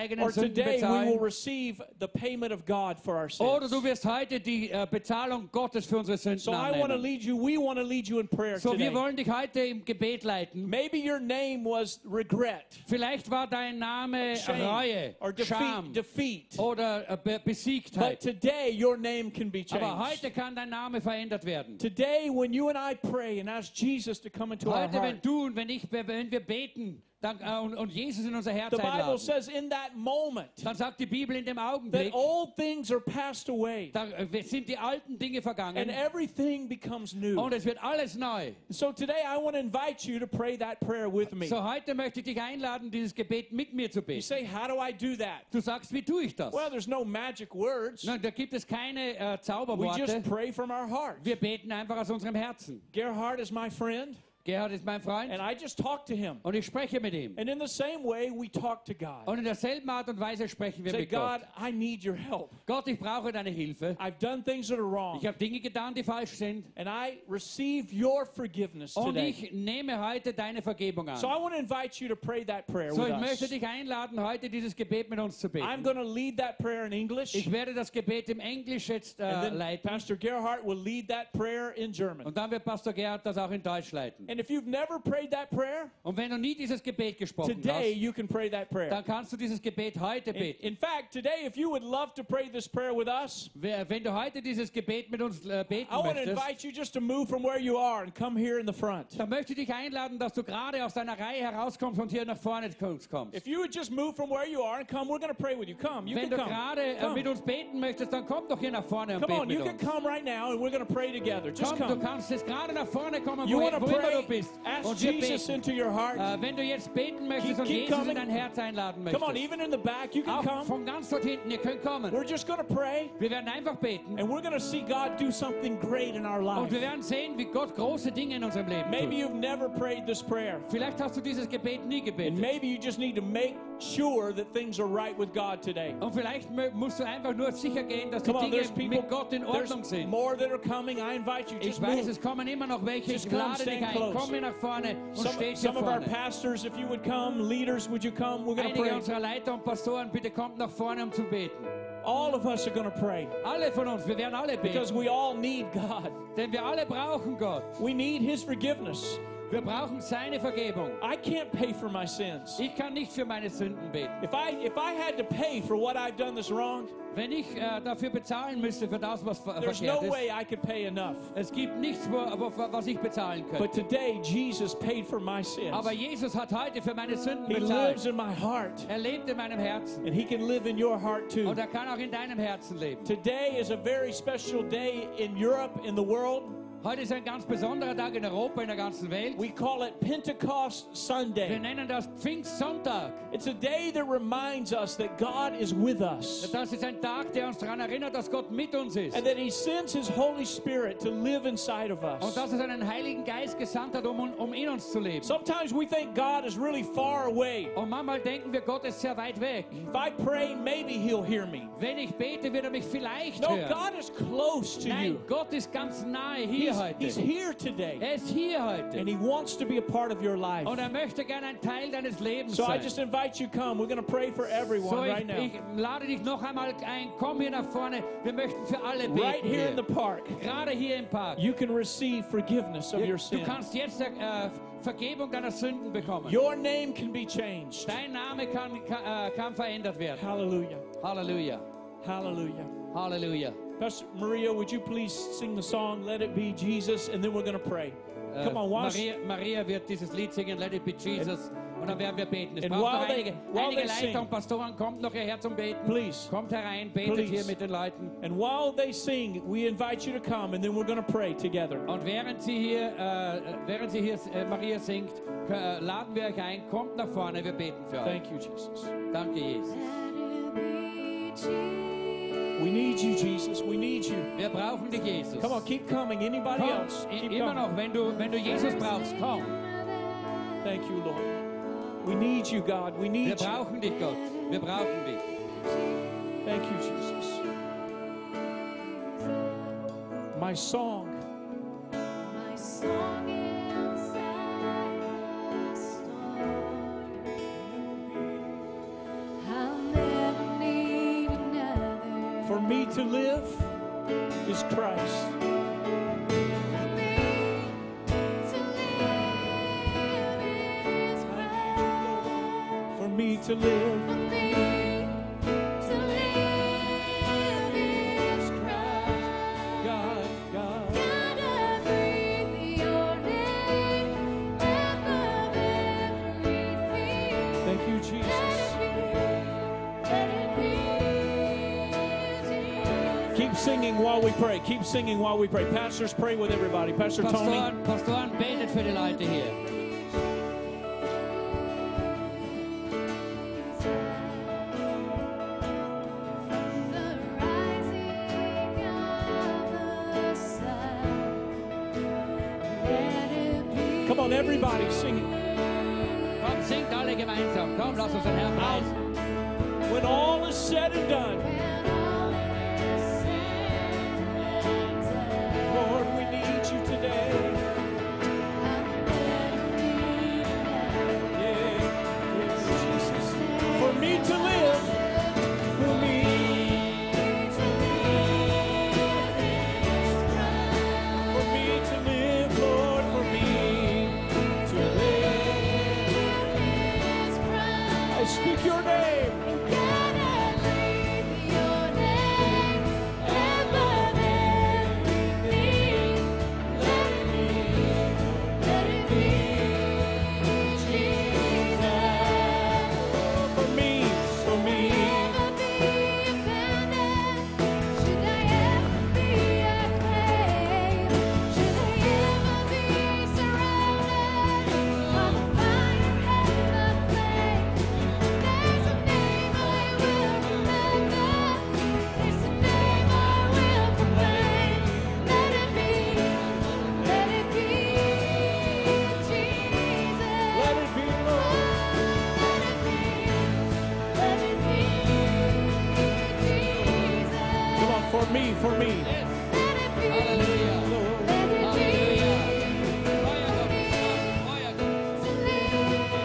eigenen Or Sünden today we will bezahlen. receive the payment of God for our Oder sins. du wirst heute die äh, Bezahlung Gottes für unsere Sünden So I want to annehmen. lead you, we want to lead you in prayer So, today. wir wollen dich heute im Gebet leiten. Maybe your name was regret, Vielleicht war dein Name shame, Reue, or defeat, Scham defeat. oder äh, Be But Besiegtheit. today your name can be Aber changed. heute kann dein Name verändert werden. Today when you and I pray and ask Jesus to come into our Heute, wenn heart, du und wenn ich, wenn wir beten dann, äh, und, und Jesus in unser Herz the Bible einladen, says in that moment dann sagt die Bibel in dem that Augenblick, old things are passed away da äh, sind die alten Dinge vergangen and everything becomes new. und es wird alles neu. So today I want to invite you to pray that prayer with me. So, heute möchte ich dich einladen, dieses Gebet mit mir zu You beten. say, how do I do that? Du sagst, wie tue ich das? Well, there's no magic words. Nein, da gibt es keine äh, We Zauberworte. just pray from our heart. Wir beten einfach aus unserem Herzen. Gerhard is my friend, Gerhard ist mein Freund and I just talk to him. und ich spreche mit ihm. And in the same way, we talk to God. Und in derselben Art und Weise sprechen wir Say, mit Gott. God, I need your help. Gott, ich brauche deine Hilfe. I've done things that are wrong. Ich habe Dinge getan, die falsch sind. And I receive your forgiveness Und today. ich nehme heute deine Vergebung an. So I want to invite you to pray that prayer So, with ich möchte us. dich einladen, heute dieses Gebet mit uns zu I'm beten. going to lead that prayer in English. Ich werde das Gebet im Englisch jetzt äh, And then leiten. Pastor Gerhard will lead that prayer in German. Und dann wird Pastor Gerhard das auch in Deutsch leiten. And if you've never prayed that prayer, Und wenn du nie dieses Gebet gesprochen today hast, you can pray that prayer. dann kannst du dieses Gebet heute In, beten. in fact, today, if you would love to pray this prayer with us, Wer- Wenn du heute dieses Gebet mit uns äh, beten I want to möchtest, invite you just to move from where you are and come here in the front. dann möchte ich dich einladen, dass du gerade aus deiner Reihe herauskommst und hier nach vorne kommst. If you would just move from where you are and come, we're going to pray with you. Come, you Wenn can du come. gerade äh, Come. mit uns beten möchtest, dann komm doch hier nach vorne und Come bete on, mit you can uns. come right now and we're going to pray together. Just Komm, du come. kannst jetzt gerade nach vorne kommen, You wo, want to wo immer du pray? bist. Ask Und wir Jesus beten. into your heart. Äh, wenn du jetzt beten möchtest Keep- und keep Jesus coming. in dein Herz einladen Come on, möchtest, even in the back, you can auch come. von ganz dort hinten, ihr könnt kommen. We're just going to pray Wir werden einfach beten and we're going to see God do something great in our und life. wir werden sehen, wie Gott große Dinge in unserem Leben Maybe tut. you've never prayed this prayer. Vielleicht hast du dieses Gebet nie And gebetet. maybe you just need to make sure that things are right with God today. Und vielleicht mö- musst du einfach nur sicher gehen, dass die Come on, Dinge there's people, mit Gott in Ordnung there's sind. more that are coming. I invite you, Ich just weiß, move. es kommen immer noch welche. Just Ich come, lade dich stand ein. close. Komm hier nach vorne und Some, steht hier some of our vorne. pastors, if you would come, leaders, would you come? We're going to Einige pray. unserer Leiter und Pastoren, bitte kommt nach vorne, um zu beten. All of us are going to pray Alle von uns, wir werden alle because beten. we all need God. Denn wir alle brauchen Gott. We need His forgiveness. Wir brauchen seine Vergebung. I can't pay for my sins. Ich kann nicht für meine Sünden beten. If I if I had to pay for what I've done that's wrong, Wenn ich äh, dafür bezahlen müsste für das, was ver there's verkehrt no ist, way I could pay enough. es gibt nichts, wo, wo, was ich bezahlen But könnte. today, Jesus paid for my sins. Aber Jesus hat heute für meine Sünden He lives bezahlt. in my heart, Er lebt in meinem Herzen. and He can live in your heart too. Und er kann auch in deinem Herzen leben. Today is a very special day in Europe, in the world. Heute ist ein ganz besonderer Tag in Europa, in der ganzen Welt. We call it Pentecost Wir Sunday. nennen das Pfingstsonntag. It's a day that reminds us that God is with us Das ist ein Tag, der uns daran erinnert, dass Gott mit uns ist. and that He sends His Holy Spirit to live inside of Und us. dass es einen Heiligen Geist gesandt hat, um, um in uns zu leben. Sometimes we think God is really far away. Und manchmal denken wir, Gott ist sehr weit weg. If I pray, maybe He'll hear me. Wenn ich bete, wird er mich vielleicht No, hören. God is close to Nein, you. Gott ist ganz nahe hier He's, heute. he's here today, Er ist hier heute. and He wants to be a part of your life. Und er möchte gerne ein Teil deines Lebens So I sein. just invite you, come. We're going to pray for everyone So, right ich, now. ich lade dich noch einmal ein. Komm hier nach vorne. Wir möchten für alle beten. Right here in the Hier. park, Gerade hier im Park. you can receive forgiveness of your Du sin. kannst jetzt äh, Vergebung deiner Sünden bekommen. Your name can be changed. Dein Name kann, kann, äh, kann verändert werden. Hallelujah. Halleluja. Hallelujah. Halleluja. Pastor Maria, would you please sing the song, Let It Be Jesus, and then we're going to pray. Äh, Come on, while, Maria, Maria wird dieses Lied singen, Let It Be Jesus. Und dann werden wir beten. Es And braucht while noch they- einige, while einige they Leiter sing- und Pastoren. Kommt noch hierher zum Beten. Please. Kommt herein, betet Please. hier mit den Leuten. And while they sing, we invite you to come, and then we're going to pray together. Und während sie hier, äh, während sie hier äh, Maria singt, äh, laden wir euch ein, kommt nach vorne, wir beten für euch. Thank you, Jesus. Danke, Jesus. We need you, Jesus. We need you. Wir brauchen dich, Jesus. Come on, keep coming. Anybody Komm, else? i- Keep immer coming. noch, wenn du, wenn du Jesus brauchst, komm. Thank you, Lord. We need you, God. We Wir need you. brauchen dich, Gott. Wir brauchen dich. Thank you, Jesus. My song. My song inside the storm. I'll For me to live is Christ. For me to live. God, God. Thank you, Jesus. Keep singing while we pray. Keep singing while we pray. Pastors, pray with everybody. Pastor Tony. Pastoren, Pastoren, betet für die Leute hier. Come on, everybody, sing it. Komm, singt alle gemeinsam. Komm, lass uns den Herrn preisen. When all is said and done, Lord, we need you today. Yeah, yes, Jesus. For me to live, for me. For me to live, Lord, for me to live. I speak your name. For me, for me. Let it be, Lord. Come on, for me, for me. Halleluja. Halleluja. Feuer Gottes, Feuer Gottes.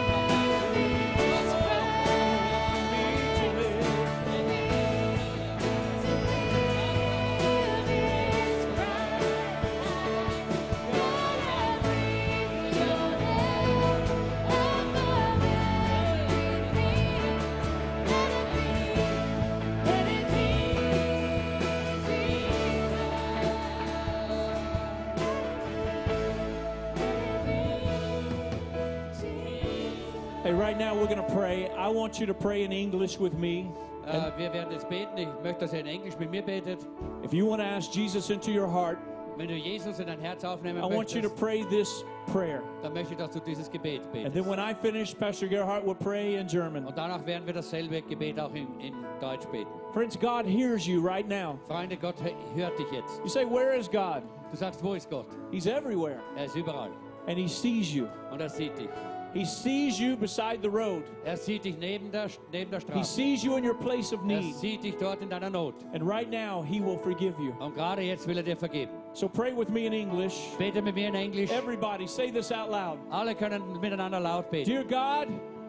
Hey, right now we're going to pray. I want you to pray in English with me. Äh, wir werden jetzt beten. Ich möchte, dass ihr in Englisch mit mir betet. If you want to ask Jesus into your heart, Wenn du Jesus in dein Herz aufnehmen I want you to möchtest, pray this prayer. dann möchte ich, dass du dieses Gebet And betest. then when I finish, Pastor Gerhardt will pray in German. Und danach werden wir dasselbe Gebet auch in, in Deutsch beten. Friends, God hears you right now. Freunde, Gott hört dich jetzt. You say, where is God? Du sagst, wo ist Gott? He's everywhere. Er ist überall. And he sees you. Und er sieht dich. He sees you beside the road. Er sieht dich neben der, neben der He Straße. sees you in your place of Er need. sieht dich dort in deiner Not. And right now, he will forgive you. Und gerade jetzt will er dir vergeben. So pray with me in English. Bete mit mir in Englisch. Everybody, say this out loud. Alle können miteinander laut beten. Dear God,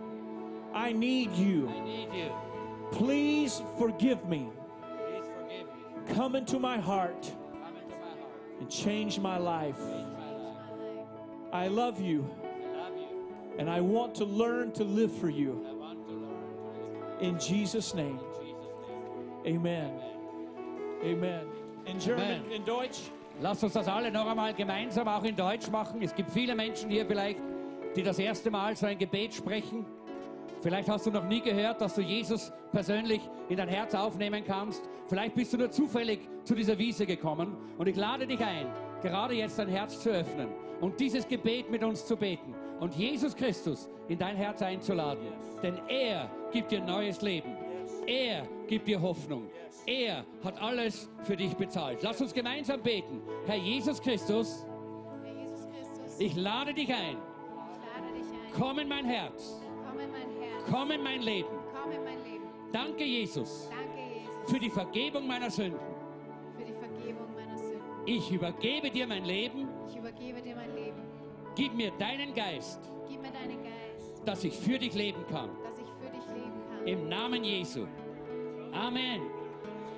I need you. I need you. Please forgive me. Please forgive me. Come into my heart Come into my heart. and change my life. Change my life. I love you, I love you. and I want to learn to live for you. I want to learn to live In Jesus' name, in Jesus' name. amen. Amen. In German, Amen. in Deutsch. Lasst uns das alle noch einmal gemeinsam auch in Deutsch machen. Es gibt viele Menschen hier vielleicht, die das erste Mal so ein Gebet sprechen. Vielleicht hast du noch nie gehört, dass du Jesus persönlich in dein Herz aufnehmen kannst. Vielleicht bist du nur zufällig zu dieser Wiese gekommen. Und ich lade dich ein, gerade jetzt dein Herz zu öffnen und dieses Gebet mit uns zu beten und Jesus Christus in dein Herz einzuladen. Denn er gibt dir neues Leben. Er gibt dir Hoffnung. Er hat alles für dich bezahlt. Lass uns gemeinsam beten. Herr Jesus Christus, Herr Jesus Christus, ich lade dich ein. ich lade dich ein. Komm in mein Herz. Komm in mein Herz. Komm in mein Leben. Komm in mein Leben. Danke, Jesus, Danke, Jesus, für die Vergebung meiner Sünden. für die Vergebung meiner Sünden. Ich übergebe dir mein Leben. Ich übergebe dir mein Leben. Gib mir deinen Geist, Gib mir deinen Geist, dass ich für dich leben kann. dass ich für dich leben kann. Im Namen Jesu. Amen.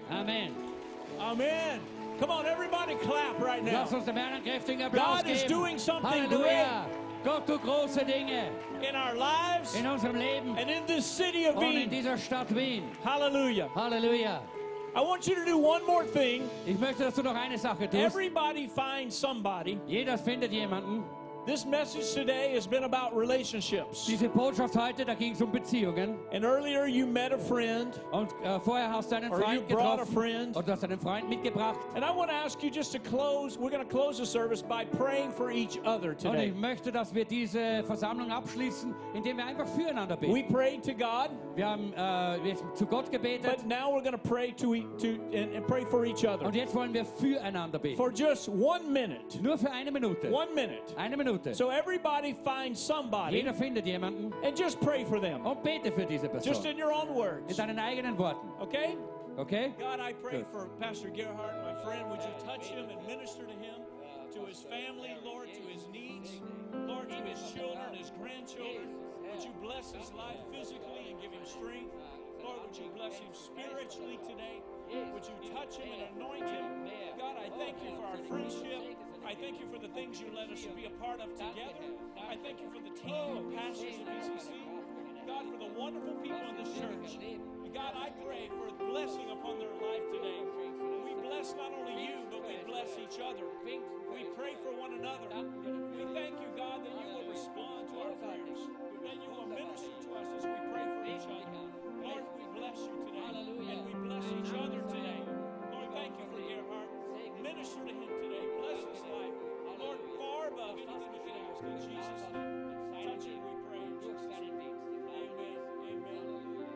Amen. Amen. Come on, everybody clap right now. Lass uns dem Herrn einen kräftigen Applaus God is geben. doing something Halleluja. Gott tut große Dinge in our lives in unserem Leben and in this city of und in Wien. dieser Stadt Wien. Hallelujah. Halleluja. I want you to do one more thing. Ich möchte, dass du noch eine Sache tust. Everybody finds somebody. Jeder findet jemanden. This message today has been about relationships. Diese Botschaft heute, da ging es um Beziehungen. And earlier you met a friend. Und äh, vorher hast du einen Or you Freund brought a getroffen. friend. Und du hast einen Freund mitgebracht. And I want to ask you just to close. We're going to close the service by praying for each other Und today. ich möchte, dass wir diese Versammlung abschließen, indem wir einfach füreinander beten. We prayed to God. Wir haben äh, wir haben zu Gott gebetet. But now we're going to pray to, e- to and, and pray for each other. Und jetzt wollen wir füreinander beten. For just one minute. Nur für eine Minute. One minute. Eine Minute. So everybody find somebody Jeder findet jemanden and just pray for them. und bete für diese Person. Just in your own In words. deinen eigenen Worten. Okay? Okay? God, I pray Good. for Pastor Gerhard, my friend. Would you touch him and minister to him, to his family, Lord, to his needs, Lord, to his children, his grandchildren. Would you bless his life physically and give him strength? Lord, would you bless him spiritually today? Would you touch him and anoint him? God, I thank you for our friendship. I thank you for the things you let us be a part of together. I thank you for the team of pastors of B C C. God, for the wonderful people in this church. God, I pray for a blessing upon their life today. We bless not only you, but we bless each other. We pray for one another. We thank you, God, that you will respond to our prayers, that you will minister to us as we pray for each other. Lord, we bless you today, and we bless each other today. Lord, thank you for Gerhard. Minister to him today. Bless his life. Lord, far above anything we can ask. In Jesus' name, touch him, we pray. In Jesus' name. Amen. Amen.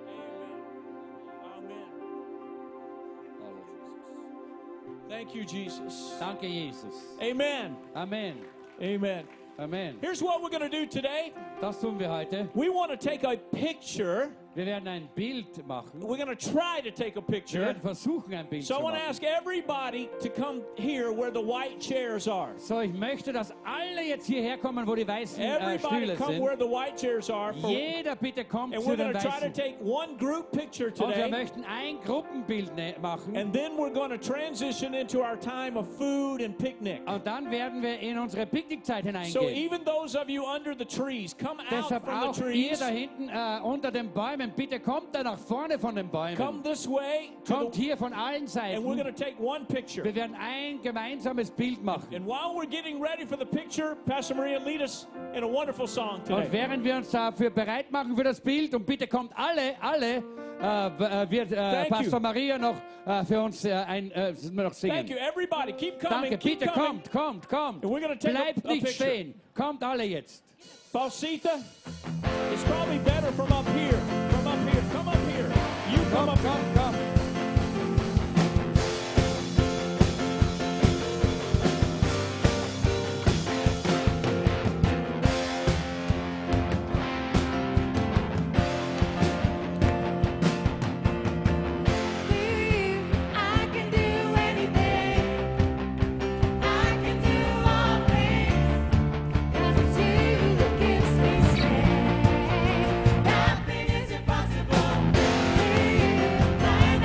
Amen. Amen. Thank you, Jesus. Danke, Jesus. Amen. Amen. Amen. Amen. Here's what we're going to do today. Das tun wir heute. We want to take a picture. Wir werden ein Bild machen. We're going to try to take a Wir picture. werden versuchen, ein Bild So I zu want to machen. ask everybody to come here where the white chairs are. So, ich möchte, dass alle jetzt hierher kommen, wo die weißen äh, Everybody Stühle come sind. where the white chairs are. For, Jeder bitte kommt and zu we're den going to try to weißen. take one group picture Und wir today. möchten ein Gruppenbild ne- machen. And then we're going to transition into our time of food and picnic. Und dann werden wir in unsere Picknickzeit So hineingehen. even those of you under the trees, come out Deshalb from auch the ihr trees. da hinten äh, unter den Bäumen, bitte kommt da nach vorne von den Come Bäumen. this way. to Kommt the- hier von allen and we're going to Seiten. take one picture. Wir werden ein gemeinsames Bild machen. And while we're getting ready for the picture, Pastor Maria, lead us in a wonderful song today. Und während wir uns dafür bereit machen für das Bild, und bitte kommt alle, alle, äh, b- äh, wird äh, Thank Pastor you. Maria noch äh, für uns äh, ein, äh, noch singen. Thank you, everybody. Keep coming. Danke, keep bitte coming. kommt, kommt, kommt. And we're gonna take a- Bleibt a nicht picture. stehen. Kommt alle jetzt. Falsita, it's probably better from up here. From up here. Come up here. You come Komm, up komm, here. komm. I can do anything. I can do all things. 'Cause it's you who gives me strength. Nothing is impossible.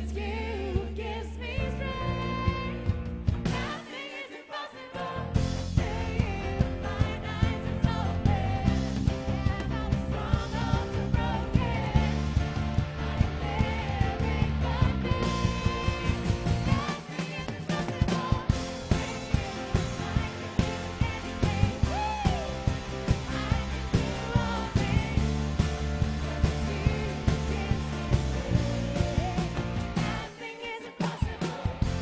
it's you who gives me strength. Nothing is impossible. Saying my eyes are open, and I'm strong up to broken. I am living the faith. Nothing is impossible. Nothing is impossible.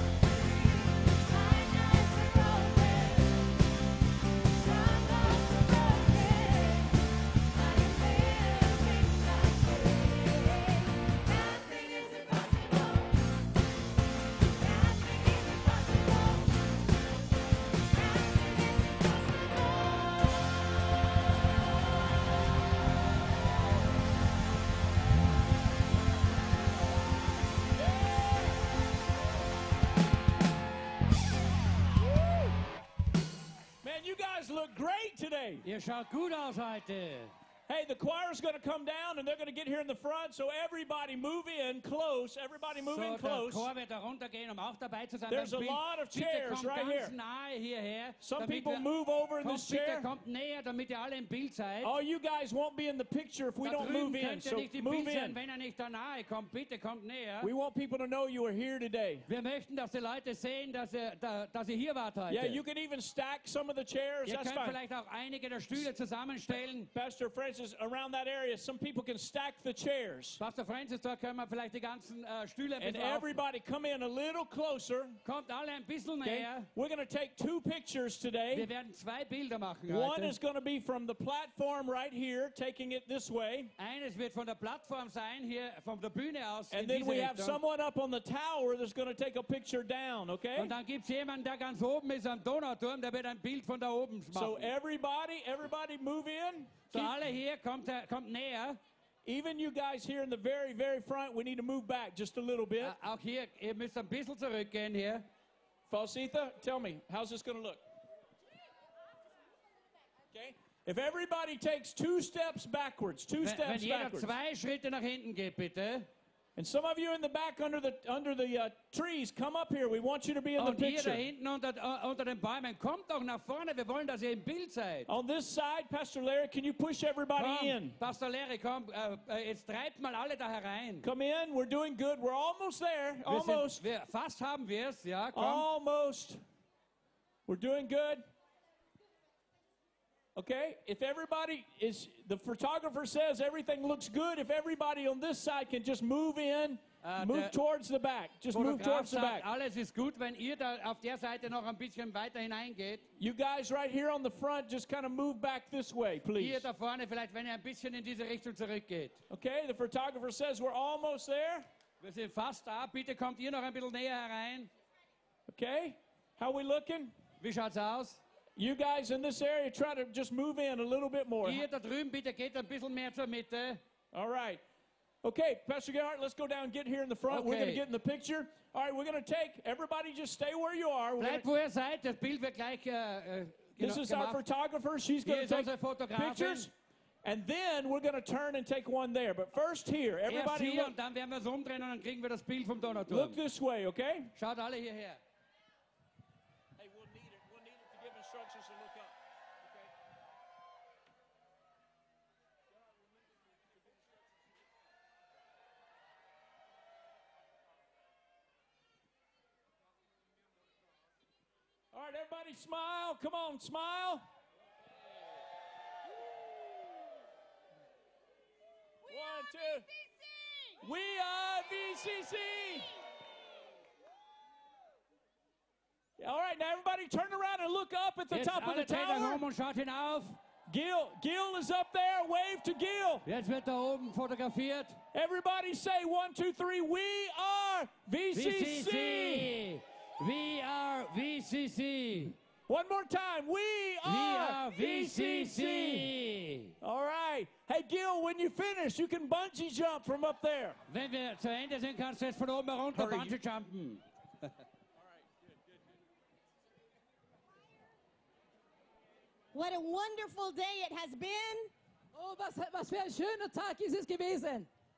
My eyes are open, strong up to broken. I am living by faith. Nothing is impossible. Nothing is impossible. Man, you guys look great today. Ihr schaut gut aus heute. Hey, the choir's going to come down and they're going to get here in the front, so everybody move in close. Everybody move So, in der close. Chor wird da runtergehen, um auch dabei zu sein There's beim a Bild. lot of Bitte chairs kommt right ganz here. nahe hierher. Some damit people wir- move over in kommt, this chair. Bitte kommt näher, damit ihr alle im Bild seid. All you guys won't be in the picture if we Da don't drüben move in, könnt ihr so nicht im move Bild sein, in. wenn er nicht da nahe kommt. Bitte kommt näher. We want people to know you are here today. Wir möchten, dass die Leute sehen, dass ihr, da, dass ihr hier wart heute. Yeah, you can even stack some of the chairs. Ihr That's könnt fine. vielleicht auch einige der Stühle zusammenstellen. Pastor Francis, around that area, some people can stack the chairs. Pastor Francis, da können wir vielleicht die ganzen äh, Stühle ein And bisschen auf. everybody come in a little closer. Kommt alle ein bisschen Okay? näher. We're going to take two pictures today. Wir werden zwei Bilder machen One heute. is going to be from the platform right here, taking it this way. Eines wird von der Plattform sein, hier von der Bühne aus in And then diese we have Richtung. someone up on the tower that's going to take a picture down, okay? Und dann gibt es jemanden, der ganz oben ist am Donauturm, der wird ein Bild von da oben machen. So everybody, everybody move in. So Keep- alle hier, kommt, äh, kommt näher. Even you guys here in the very, very front, we need to move back just a little bit. Äh, auch hier, ihr müsst ein bisschen zurückgehen hier. Falsitha, tell me, how's this going to look? Okay? If everybody takes two steps backwards, two Wenn, wenn steps jeder backwards. zwei Schritte nach hinten geht, bitte. And some of you in the back under the under the uh, trees, come up here. We want you to be in the Und ihr da picture. hinten unter, äh, unter den Bäumen, kommt doch nach vorne, wir wollen, dass ihr im Bild seid. On this side, Pastor Larry, can you push everybody Komm, in? Pastor Larry, komm, äh, äh, jetzt treibt mal alle da herein. Come in. We're doing good. We're almost there. Wir Almost. sind, wir, fast haben wir es, ja, komm. Almost. We're doing good. Okay, if everybody is, the photographer says everything looks good. If everybody on this side can just move in, Uh, move der towards the back. Just move Fotograf towards the sagt, back. alles ist gut, wenn ihr da auf der Seite noch ein bisschen weiter hineingeht. You guys right here on the front, just kind of move back this way, Hier please. da vorne, vielleicht wenn ihr ein bisschen in diese Richtung zurückgeht. Okay, the photographer says we're almost there. Wir sind fast da, bitte kommt ihr noch ein bisschen näher herein. Okay, how we looking? Wie schaut's aus? You guys in this area, try to just move in a little bit more. Ihr da drüben, bitte geht ein bisschen mehr zur Mitte. All right. Okay, Pastor Gerhardt, let's go down and get here in the front. We're going to Okay. get in the picture. All right, we're going to take, everybody just stay where you are. We're Bleibt, gonna, wo ihr seid, das Bild wird gleich äh, äh, this gena- is our gemacht. photographer. She's going Hier to ist take unsere Fotografin. pictures. And then we're going to turn and take one there. But first here, Erst everybody hier look, und dann werden wir es umdrehen und dann kriegen wir das Bild vom Donauturm. look this way, okay? Schaut alle hierher. Hey, we'll need it. We'll need it to give instructions to look up. Okay? All right, everybody smile. Come on, smile. One, two. We are V C C. All right, now everybody turn around and look up at the Jetzt top of the alle dreht euch tower. um und schaut hinauf. Gil, Gil is up there. Wave to Gil. Jetzt wird da oben fotografiert. Everybody say one, two, three. We are V C C. V C C. We are V C C. One more time. We We are, are V C C. All right. Hey, Gil, when you finish, you can bungee jump from up there. Wenn wir zu Ende sind, kannst du jetzt von oben herunter Hurry. Bungee jumpen. What a wonderful day it has been. Oh, was, was für ein schöner Tag ist es gewesen.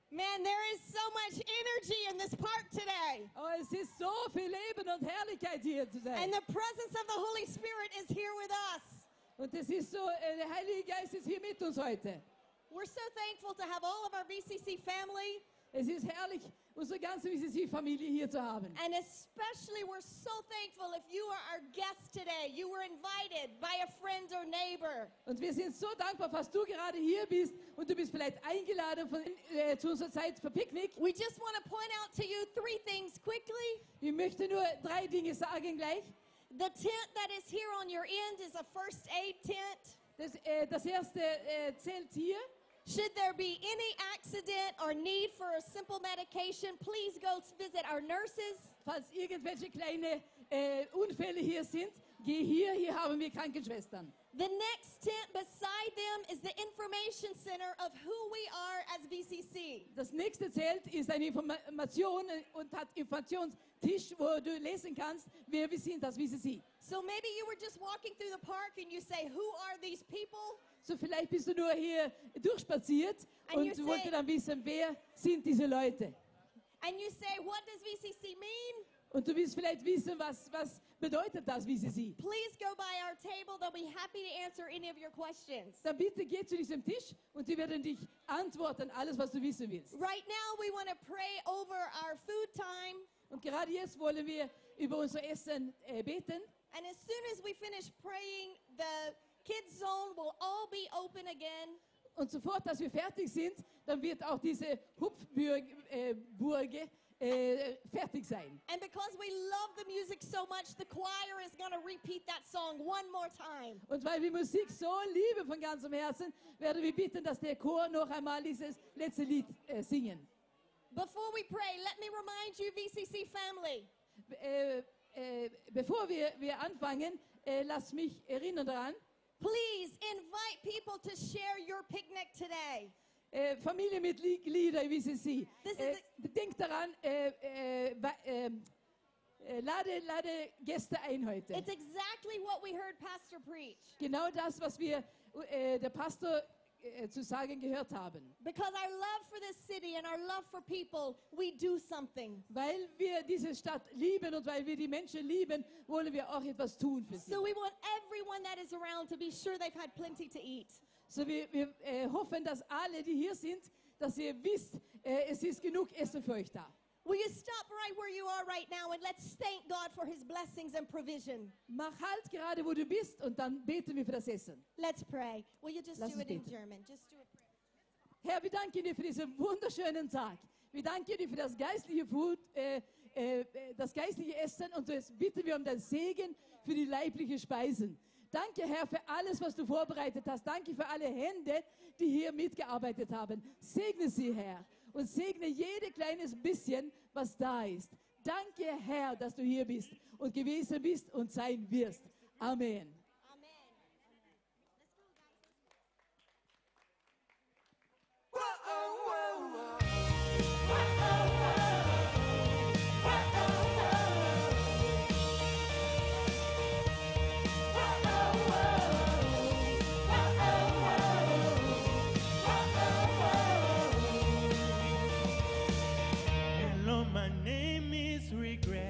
Man, there is so much energy in this park today. Oh, es ist so viel Leben und Herrlichkeit hier zu sein. And the presence of the Holy Spirit is here with us. Und es ist so, äh, der Heilige Geist ist hier mit uns heute. We're so thankful to have all of our V C C family. Es ist herrlich, unsere ganze V C C-Familie hier zu haben. And especially we're so thankful if you are our guest today. You were invited by a friend or neighbor. Und wir sind so dankbar, dass du gerade hier bist und du bist vielleicht eingeladen von, äh, zu unserer Zeit für Picknick. We just want to point out to you three things quickly. Ich möchte nur drei Dinge sagen gleich. The tent that is here on your end is a first aid tent. Das, äh, das erste äh, Zelt hier. Should there be any accident or need for a simple medication, please go visit our nurses. Falls irgendwelche kleine äh, Unfälle hier sind, geh hier, hier haben wir Krankenschwestern. The next tent beside them is the information center of who we are as V C C. Das nächste Zelt ist eine Information und hat Informationstisch, wo du lesen kannst, wer wir sind als V C C. So maybe you were just walking through the park and you say, who are these people? So vielleicht bist du nur hier durchspaziert And you und say- wolltest dann wissen, wer sind diese Leute. And you say, what does V C C mean? Und du willst vielleicht wissen, was, was bedeutet das V C C. Please go by our table. They'll be happy to answer any of your questions. Dann bitte geh zu diesem Tisch und die werden dich antworten, alles, was du wissen willst. Right now, we want to pray over our food time. Und gerade jetzt wollen wir über unser Essen äh, beten. And as soon as we finish praying, the kids zone will all be open again. Und sofort, dass wir fertig sind, dann wird auch diese Hupfburge äh, Burge, äh, fertig sein. And because we love the music so much, the choir is going to repeat that song one more time. Und weil wir Musik so lieben von ganzem Herzen, werden wir bitten, dass der Chor noch einmal dieses letzte Lied äh, singen. Before we pray, let me remind you, V C C family, Äh, äh, bevor wir, wir anfangen, äh, lass mich erinnern daran, please invite people to share your picnic today. äh, Familienmitglieder im V C C. This is Äh, denkt daran, äh, äh, wa- äh, äh, lade, lade Gäste ein heute. It's exactly what we heard Pastor preach. Genau das, was wir äh, der Pastor äh, zu sagen gehört haben. Because our love for this city and our love for people, we do something. Weil wir diese Stadt lieben und weil wir die Menschen lieben, wollen wir auch etwas tun für sie. So we want everyone that is around to be sure they've had plenty to eat. So wir, wir äh, hoffen, dass alle, die hier sind, dass ihr wisst, äh, es ist genug Essen für euch da. Will you stop right where you are right now and let's thank God for his blessings and provision. Mach halt gerade, wo du bist und dann beten wir für das Essen. Let's pray. Will you just Lass do uns it in beten. German? Just do it. Herr, wir danken dir für diesen wunderschönen Tag. Wir danken dir für das geistliche Food, äh, äh, das geistliche Essen und jetzt bitten wir um deinen Segen für die leiblichen Speisen. Danke, Herr, für alles, was du vorbereitet hast. Danke für alle Hände, die hier mitgearbeitet haben. Segne sie, Herr, und segne jede kleines bisschen, was da ist. Danke, Herr, dass du hier bist und gewesen bist und sein wirst. Amen. Hello, my name is Regret.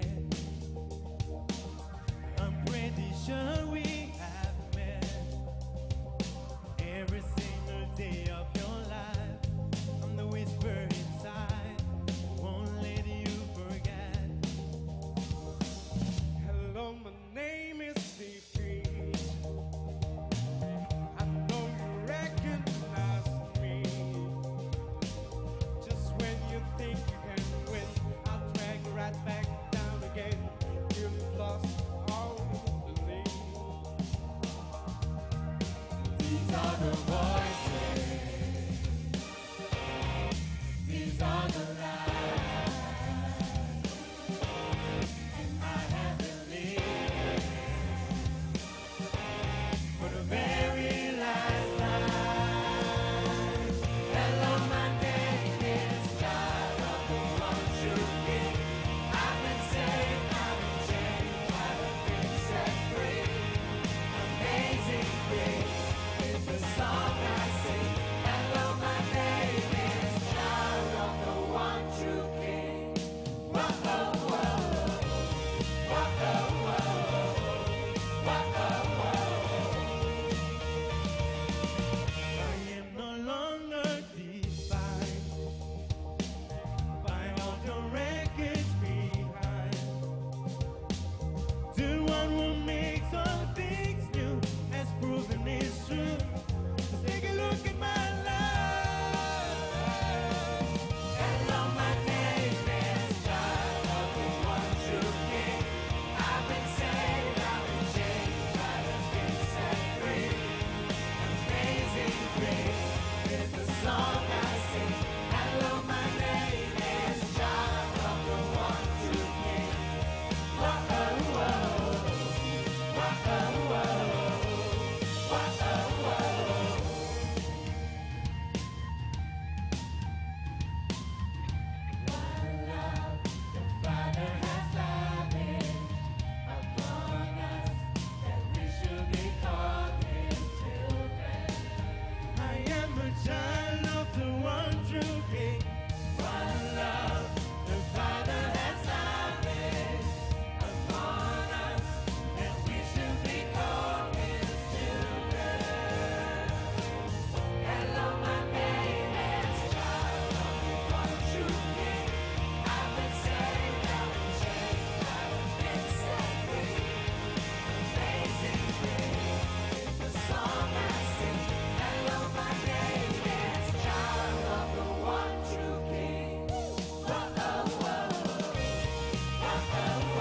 I'm pretty sure we have met every single day of your life. I'm the whisper inside, won't let you forget. Hello, my name is Steve Green. I know you recognize me. Just when you think you can win, I'll drag you right back down again. You've lost all belief. These are the voices. These are the lies. And I have believed for the very last time. Hello, my name is child of the one true king. I've been the